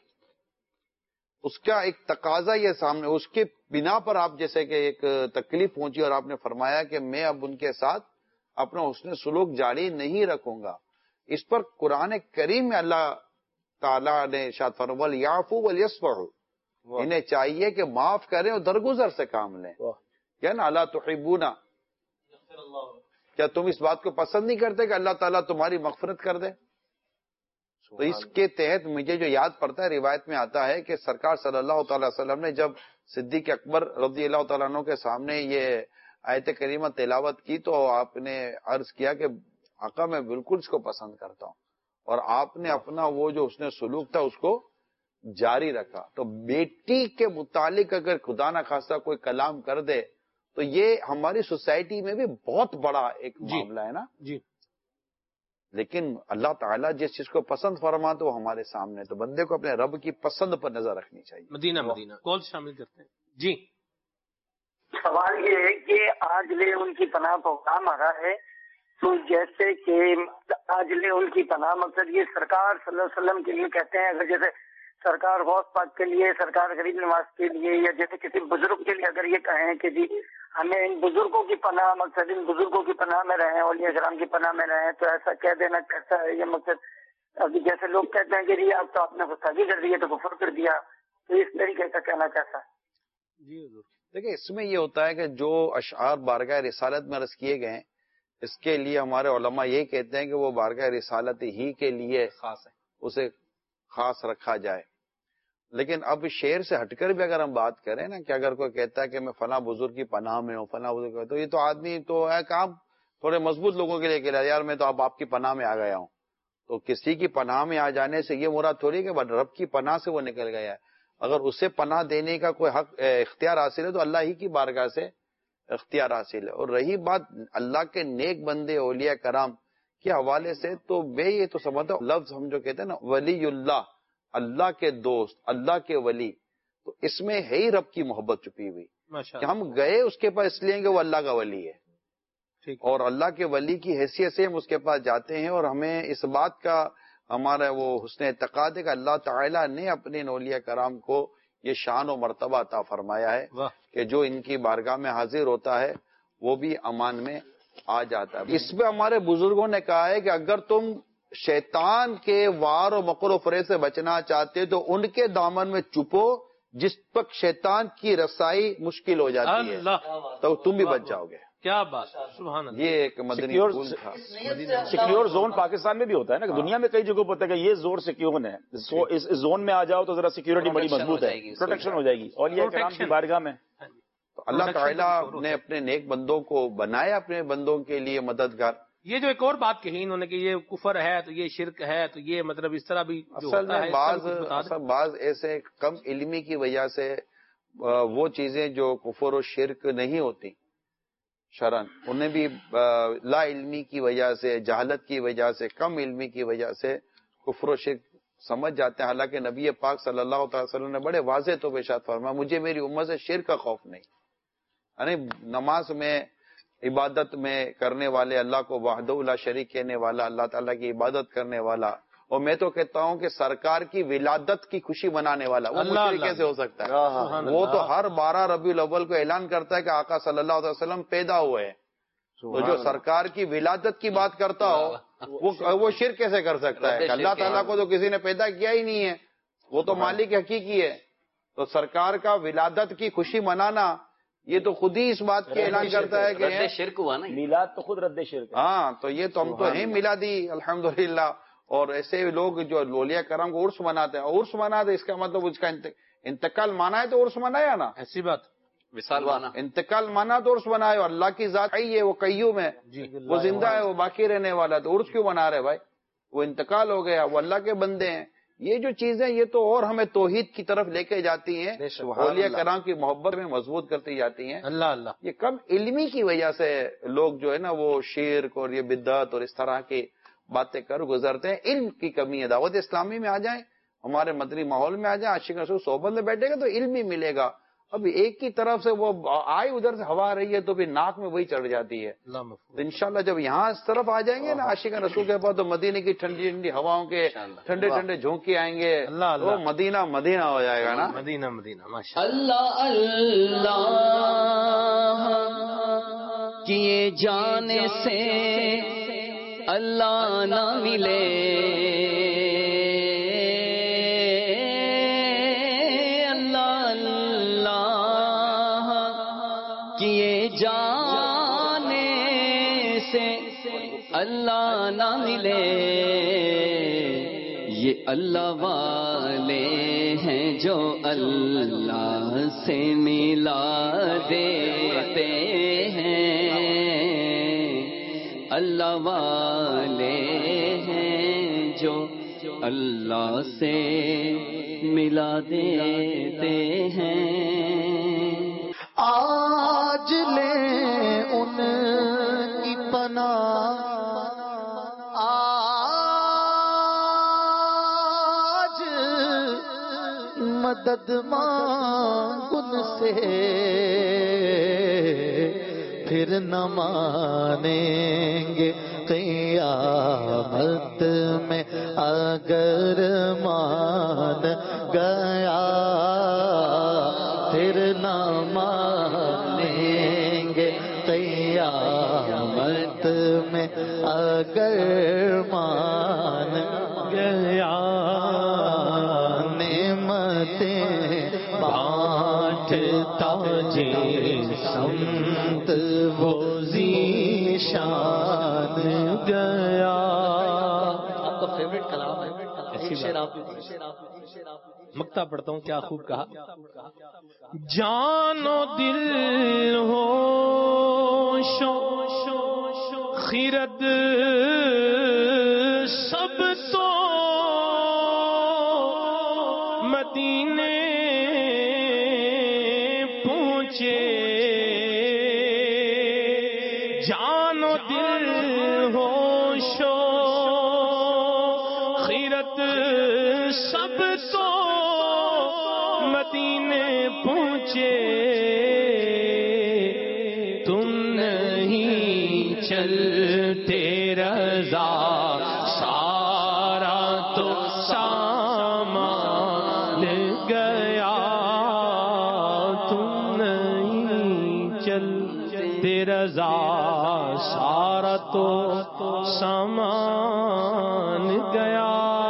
اس کا ایک تقاضا یہ سامنے، اس کے بنا پر آپ جیسے کہ ایک تکلیف پہنچی اور آپ نے فرمایا کہ میں اب ان کے ساتھ اپنا حسن سلوک جاری نہیں رکھوں گا. اس پر قرآن کریم میں اللہ تعالیٰ نے ارشاد فرمایا وَلْيَعْفُوا وَلْيَصْفَحُوا، انہیں چاہیے کہ معاف کریں اور درگزر سے کام لیں. کیا نا اَلَا تُحِبُّونَ، کیا تم اس بات کو پسند نہیں کرتے کہ اللہ تعالیٰ تمہاری مغفرت کر دے؟ تو اس کے تحت مجھے جو یاد پڑتا ہے، روایت میں آتا ہے کہ سرکار صلی اللہ تعالی وسلم نے جب صدیق اکبر رضی اللہ تعالیٰ عنہ کے سامنے یہ آیت کریمہ تلاوت کی تو آپ نے عرض کیا کہ آقا میں بالکل اس کو پسند کرتا ہوں، اور آپ نے اپنا وہ جو اس نے سلوک تھا اس کو جاری رکھا. تو بیٹی کے متعلق اگر خدا نہ خواستہ کوئی کلام کر دے تو یہ ہماری سوسائٹی میں بھی بہت بڑا ایک معاملہ ہے نا. جی. لیکن اللہ تعالیٰ جس چیز کو پسند فرما تو وہ ہمارے سامنے، تو بندے کو اپنے رب کی پسند پر نظر رکھنی چاہیے. مدینہ کال شامل کرتے ہیں. جی. سوال یہ ہے کہ آج لے ان کی پناہ پروگرام آ رہا ہے، تو جیسے کہ آج لے ان کی پناہ مقصد یہ سرکار صلی اللہ علیہ وسلم کے لیے کہتے ہیں، اگر جیسے سرکار غوث پاک کے لیے، سرکار غریب نواز کے لیے، یا جیسے کسی بزرگ کے لیے اگر یہ کہیں کہ جی ہمیں ان بزرگوں کی پناہ مقصد ان بزرگوں کی پناہ میں رہیں، اولیاء کرام کی پناہ میں رہیں، تو ایسا کہہ دینا کیسا ہے یہ مقصد؟ ابھی جیسے لوگ کہتے ہیں کہ جی اب تو آپ نے گستاخی کر دی ہے تو کفر کر دیا، تو اس طریقے کا کہنا کیسا ہے؟ جی حضور. دیکھیں اس میں یہ ہوتا ہے کہ جو اشعار بارگاہ رسالت میں عرض کیے گئے ہیں، اس کے لیے ہمارے علماء یہ کہتے ہیں کہ وہ بارگاہ رسالت ہی کے لیے خاص ہے، اسے خاص رکھا جائے. لیکن اب شعر سے ہٹ کر بھی اگر ہم بات کریں نا کہ اگر کوئی کہتا ہے کہ میں فلاں بزرگ کی پناہ میں ہوں، فلاں بزرگ، تو یہ تو آدمی تو ہے کام تھوڑے مضبوط لوگوں کے لیے کہ یار میں تو اب آپ کی پناہ میں آ گیا ہوں. تو کسی کی پناہ میں آ جانے سے یہ مراد تھوڑی کہ رب کی پناہ سے وہ نکل گیا ہے. اگر اسے پناہ دینے کا کوئی حق اختیار حاصل ہے تو اللہ ہی کی بارگاہ سے اختیار حاصل ہے. اور رہی بات اللہ کے نیک بندے اولیاء کرام کے حوالے سے، تو میں یہ تو سمجھتا ہوں لفظ ہم جو کہتے ہیں نا ولی اللہ، اللہ کے دوست، اللہ کے ولی، تو اس میں ہے ہی رب کی محبت چھپی ہوئی کہ ہم گئے اس کے پاس اس لیے کہ وہ اللہ کا ولی ہے، اور اللہ کے ولی کی حیثیت سے ہم اس کے پاس جاتے ہیں. اور ہمیں اس بات کا ہمارا وہ حسن اعتقاد ہے کہ اللہ تعالیٰ نے اپنے اولیاء کرام کو یہ شان و مرتبہ عطا فرمایا ہے کہ جو ان کی بارگاہ میں حاضر ہوتا ہے وہ بھی امان میں آ جاتا ہے. اس میں ہمارے بزرگوں نے کہا ہے کہ اگر تم شیطان کے وار و مکر و فریب سے بچنا چاہتے تو ان کے دامن میں چھپو جس پر شیطان کی رسائی مشکل ہو جاتی ہے، تو تم بھی بچ جاؤ گے. کیا بات، سبحان اللہ. یہ ایک مدنی پھول تھا. سیکیور زون پاکستان میں بھی ہوتا ہے نا، دنیا میں کئی جگہوں پر ہوتا ہے کہ یہ زون سیکیور ہے، اس زون میں آ جاؤ تو ذرا سیکیورٹی بڑی مضبوط ہے، پروٹیکشن ہو جائے گی اولیاء کرام کی بارگاہ میں. تو اللہ تعالیٰ نے اپنے نیک بندوں کو بنایا اپنے بندوں کے لیے مددگار. یہ جو ایک اور بات کہی انہوں نے کہ یہ کفر ہے تو یہ شرک ہے، تو یہ مطلب اس طرح بھی اصل میں بعض ایسے کم علمی کی وجہ سے وہ چیزیں جو کفر و شرک نہیں ہوتی شرعن، انہیں بھی لا علمی کی وجہ سے، جہالت کی وجہ سے، کم علمی کی وجہ سے کفر و شرک سمجھ جاتے ہیں. حالانکہ نبی پاک صلی اللہ تعالی وسلم نے بڑے واضح طور پہ ارشاد فرمایا مجھے میری امت سے شرک کا خوف نہیں. یعنی نماز میں عبادت میں کرنے والے، اللہ کو وحدہ لا شریک کہنے والا، اللہ تعالیٰ کی عبادت کرنے والا، اور میں تو کہتا ہوں کہ سرکار کی ولادت کی خوشی منانے والا، وہ مشرک کیسے ہو سکتا ہے؟ وہ تو ہر 12 ربیع الاول کو اعلان کرتا ہے کہ آقا صلی اللہ علیہ وسلم پیدا ہوئے ہیں، تو جو سرکار کی ولادت کی بات کرتا ہو وہ شرک کیسے کر سکتا ہے؟ اللہ تعالیٰ کو تو کسی نے پیدا کیا ہی نہیں ہے، وہ تو مالک حقیقی ہے. تو سرکار کا ولادت کی خوشی منانا یہ تو خود ہی اس بات کی اعلان کرتا ہے کہ رد شرک ہوا نا، میلاد تو خود رد شرک. ہاں تو یہ تو ہم تو ہیں میلادی الحمدللہ. اور ایسے لوگ جو اولیاء کرام کو عرس مناتے ہیں، عرس مناتے اس کا مطلب اس کا انتقال مانا ہے تو عرس منایا نا، ایسی بات وصال مانا، انتقال مانا تو عرس منائے. اللہ کی ذات حی ہے، وہ قیوم ہے، وہ زندہ ہے، وہ باقی رہنے والا ہے، تو عرس کیوں منا رہے بھائی؟ وہ انتقال ہو گیا، وہ اللہ کے بندے ہیں. یہ جو چیزیں یہ تو اور ہمیں توحید کی طرف لے کے جاتی ہیں، اولیاء کرام کی محبت میں مضبوط کرتی جاتی ہیں. اللہ اللہ. یہ کم علمی کی وجہ سے لوگ جو ہے نا وہ شرک اور یہ بدعت اور اس طرح کی باتیں کر گزرتے ہیں. علم کی کمی ہے. دعوت اسلامی میں آ جائیں، ہمارے مدنی ماحول میں آ جائیں، عاشق رسول صحبت میں بیٹھے گا تو علم ہی ملے گا. اب ایک کی طرف سے وہ آئی ادھر سے ہوا آ رہی ہے تو پھر ناک میں وہی چڑھ جاتی ہے. تو انشاءاللہ جب یہاں اس طرف آ جائیں گے نا عاشق رسول کے پاس، تو مدینے کی ٹھنڈی ٹھنڈی ہواؤں کے ٹھنڈے ٹھنڈے جھونکے آئیں گے، وہ مدینہ مدینہ ہو جائے گا نا. مدینہ مدینہ ماشاءاللہ. اللہ اللہ کیے جانے سے اللہ نہ ملے، اللہ نہ ملے. یہ اللہ والے ہیں جو اللہ سے ملا دیتے ہیں، اللہ والے ہیں جو اللہ سے ملا دیتے ہیں. آج لے ان کی پناہ، مدد مانگ ان سے، پھر نہ مانیں گے قیامت میں اگر مان گیا، پھر نہ مانیں گے قیامت میں اگر مان گیا. بانٹتا جی سمت وہ ذیشان گیا. آپ کا فیوریٹ کلام ہے، مکتا پڑھتا ہوں. کیا خوب کہا. جان و دل ہوش و خرد سب تو مدینے پہنچے. جان و دل ہوش و خیرت سب تو مدینے پہنچے. تم نہیں چلتے رضا سارا تو سامان گیا. تم نہیں چلتے رضا سارا تو سامان گیا.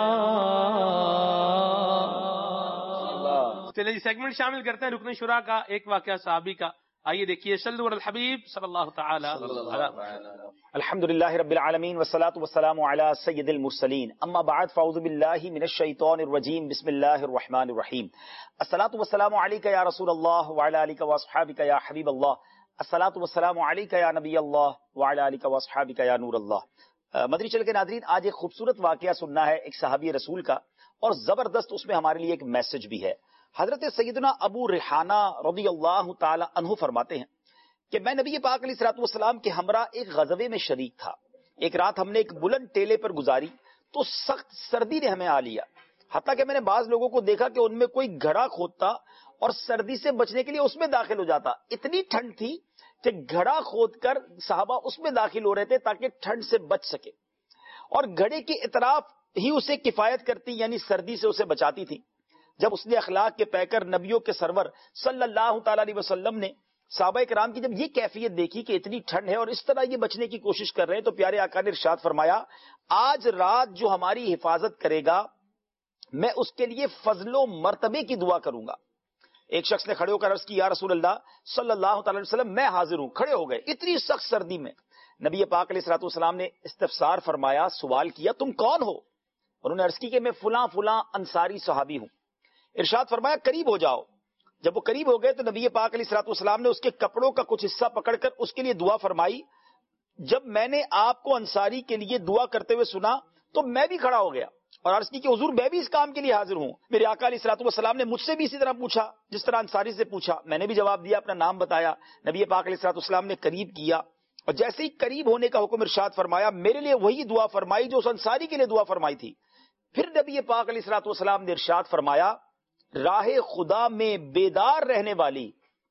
چلیے سیگمنٹ شامل کرتے ہیں رکن شورا کا ایک واقعہ صحابی کا. آئیے دیکھیے. صلو علی الحبیب صلی اللہ تعالی. الحمدللہ رب العالمین والصلاة والسلام علی سید المرسلین. اما بعد فاعوذ باللہ من الشیطان الرجیم. بسم اللہ الرحمن الرحیم. الصلاة والسلام علیک یا رسول اللہ وعلی آلک واصحابک یا حبیب اللہ. الصلاة والسلام علیک یا نبی اللہ وعلی آلک واصحابک یا نور اللہ. مدنی چل کے ناظرین، آج ایک خوبصورت واقعہ سننا ہے ایک صحابی رسول کا، اور زبردست اس میں ہمارے لیے ایک میسج بھی ہے. حضرت سیدنا ابو ریحانہ رضی اللہ تعالی عنہ فرماتے ہیں کہ میں نبی پاک علیہ الصلوۃ والسلام کے ہمراہ ایک غزوے میں شریک تھا. ایک رات ہم نے ایک بلند ٹیلے پر گزاری تو سخت سردی نے ہمیں آ لیا، حتیٰ کہ میں نے بعض لوگوں کو دیکھا کہ ان میں کوئی گڑھا کھودتا اور سردی سے بچنے کے لیے اس میں داخل ہو جاتا. اتنی ٹھنڈ تھی کہ گھڑا کھود کر صحابہ اس میں داخل ہو رہے تھے تاکہ ٹھنڈ سے بچ سکے، اور گھڑے کی اطراف ہی اسے کفایت کرتی، یعنی سردی سے اسے بچاتی تھی۔ جب اس نے اخلاق کے پیکر نبیوں کے سرور صلی اللہ تعالی علیہ وسلم نے صحابہ کرام کی جب یہ کیفیت دیکھی کہ اتنی ٹھنڈ ہے اور اس طرح یہ بچنے کی کوشش کر رہے ہیں، تو پیارے آقا نے ارشاد فرمایا، آج رات جو ہماری حفاظت کرے گا میں اس کے لیے فضل و مرتبے کی دعا کروں گا۔ ایک شخص نے کھڑے ہو کر عرض کی، یا رسول اللہ صلی اللہ تعالی علیہ وسلم میں حاضر ہوں۔ کھڑے ہو گئے اتنی سخت سردی میں۔ نبی پاک علیہ الصلوۃ والسلام نے استفسار فرمایا، سوال کیا، تم کون ہو؟ انہوں نے عرض کی کہ میں فلاں فلاں انصاری صحابی ہوں۔ ارشاد فرمایا قریب ہو جاؤ۔ جب وہ قریب ہو گئے تو نبی پاک علیہ الصلوۃ والسلام نے اس کے کپڑوں کا کچھ حصہ پکڑ کر اس کے لیے دعا فرمائی۔ جب میں نے آپ کو انصاری کے لیے دعا کرتے ہوئے سنا تو میں بھی کھڑا ہو گیا اور عرض کی کہ حضور میں بھی اس کام کے لیے حاضر ہوں۔ میرے آقا علیہ الصلوۃ والسلام نے مجھ سے بھی اسی طرح پوچھا جس طرح انصاری سے پوچھا، میں نے بھی جواب دیا، اپنا نام بتایا۔ نبی پاک علیہ الصلوۃ والسلام نے قریب کیا اور جیسے ہی قریب ہونے کا حکم ارشاد فرمایا، میرے لیے وہی دعا فرمائی جو اس انصاری کے لیے دعا فرمائی تھی۔ پھر نبی پاک علیہ الصلوۃ والسلام نے ارشاد فرمایا، راہ خدا میں بیدار رہنے والی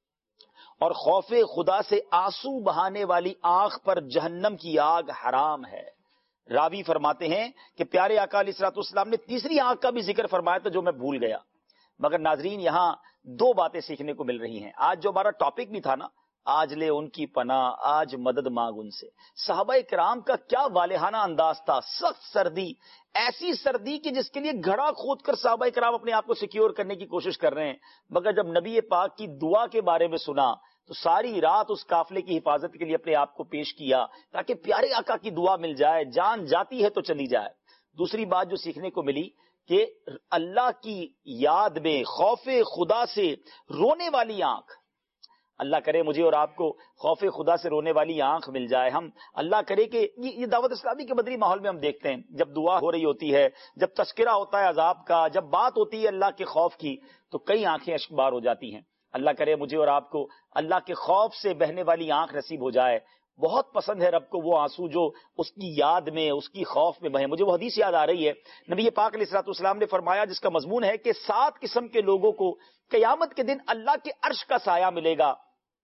اور خوف خدا سے آنسو بہانے والی آنکھ پر جہنم کی آگ حرام ہے۔ راوی فرماتے ہیں کہ پیارے آقا علیہ الصلوۃ والسلام نے تیسری آنکھ کا بھی ذکر فرمایا تھا جو میں بھول گیا۔ مگر ناظرین یہاں دو باتیں سیکھنے کو مل رہی ہیں۔ آج جو ہمارا ٹاپک بھی تھا نا، آج لے ان کی پناہ، آج مدد مانگ ان سے، صحابہ کرام کا کیا والہانہ انداز تھا۔ سخت سردی، ایسی سردی کہ جس کے لیے گھڑا کھود کر صحابہ کرام اپنے آپ کو سیکیور کرنے کی کوشش کر رہے ہیں، مگر جب نبی پاک کی دعا کے بارے میں سنا تو ساری رات اس قافلے کی حفاظت کے لیے اپنے آپ کو پیش کیا تاکہ پیارے آقا کی دعا مل جائے، جان جاتی ہے تو چلی جائے۔ دوسری بات جو سیکھنے کو ملی کہ اللہ کی یاد میں خوف خدا سے رونے والی آنکھ، اللہ کرے مجھے اور آپ کو خوف خدا سے رونے والی آنکھ مل جائے۔ ہم اللہ کرے کہ یہ دعوت اسلامی کے مدنی ماحول میں ہم دیکھتے ہیں، جب دعا ہو رہی ہوتی ہے، جب تذکرہ ہوتا ہے عذاب کا، جب بات ہوتی ہے اللہ کے خوف کی، تو کئی آنکھیں اشکبار ہو جاتی ہیں۔ اللہ کرے مجھے اور آپ کو اللہ کے خوف سے بہنے والی آنکھ نصیب ہو جائے۔ بہت پسند ہے رب کو وہ آنسو جو اس کی یاد میں، اس کی خوف میں بہیں۔ مجھے وہ حدیث یاد آ رہی ہے، نبی پاک علیہ الصلوۃ والسلام نے فرمایا جس کا مضمون ہے کہ 7 قسم کے لوگوں کو قیامت کے دن اللہ کے عرش کا سایہ ملے گا،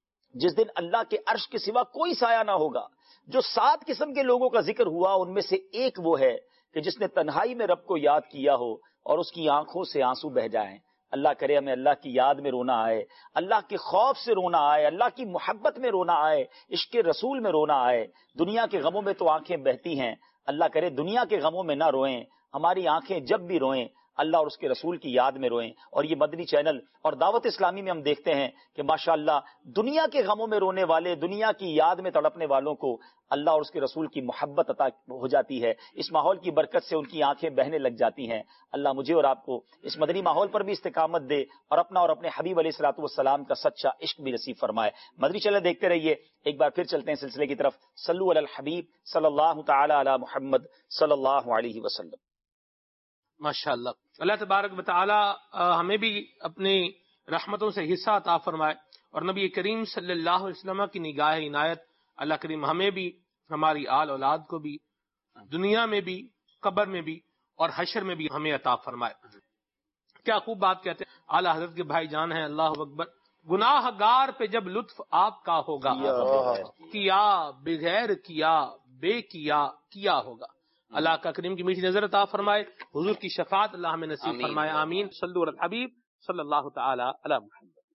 جس دن اللہ کے عرش کے سوا کوئی سایہ نہ ہوگا۔ جو 7 قسم کے لوگوں کا ذکر ہوا ان میں سے ایک وہ ہے کہ جس نے تنہائی میں رب کو یاد کیا ہو اور اس کی آنکھوں سے آنسو بہ جائیں۔ اللہ کرے ہمیں اللہ کی یاد میں رونا آئے، اللہ کے خوف سے رونا آئے، اللہ کی محبت میں رونا آئے، عشق رسول میں رونا آئے۔ دنیا کے غموں میں تو آنکھیں بہتی ہیں، اللہ کرے دنیا کے غموں میں نہ روئیں، ہماری آنکھیں جب بھی روئیں اللہ اور اس کے رسول کی یاد میں روئیں۔ اور یہ مدنی چینل اور دعوت اسلامی میں ہم دیکھتے ہیں کہ ماشاءاللہ دنیا کے غموں میں رونے والے، دنیا کی یاد میں تڑپنے والوں کو اللہ اور اس کے رسول کی محبت عطا ہو جاتی ہے۔ اس ماحول کی برکت سے ان کی آنکھیں بہنے لگ جاتی ہیں۔ اللہ مجھے اور آپ کو اس مدنی ماحول پر بھی استقامت دے اور اپنا اور اپنے حبیب علیہ الصلوۃ والسلام کا سچا عشق بھی نصیب فرمائے۔ مدنی چینل دیکھتے رہیے۔ ایک بار پھر چلتے ہیں سلسلے کی طرف۔ صلو علی الحبیب صلی اللہ تعالی علی محمد صلی اللہ علیہ وسلم۔ ماشاءاللہ، اللہ تبارک و تعالی ہمیں بھی اپنی رحمتوں سے حصہ عطا فرمائے اور نبی کریم صلی اللہ علیہ وسلم کی نگاہ عنایت اللہ کریم ہمیں بھی، ہماری آل اولاد کو بھی، دنیا میں بھی، قبر میں بھی اور حشر میں بھی ہمیں عطا فرمائے۔ کیا خوب بات کہتے ہیں اعلیٰ حضرت کے بھائی جان ہیں، اللہ اکبر۔ گناہ گار پہ جب لطف آپ کا ہوگا، کیا بغیر کیا بے کیا ہوگا۔ اللہ کا کریم کی میٹھی نظر عطا فرمائے، حضور کی شفاعت اللہ ہمیں نصیب فرمائے، آمین۔ صلو علی الحبیب صلی اللہ تعالی علی محمد۔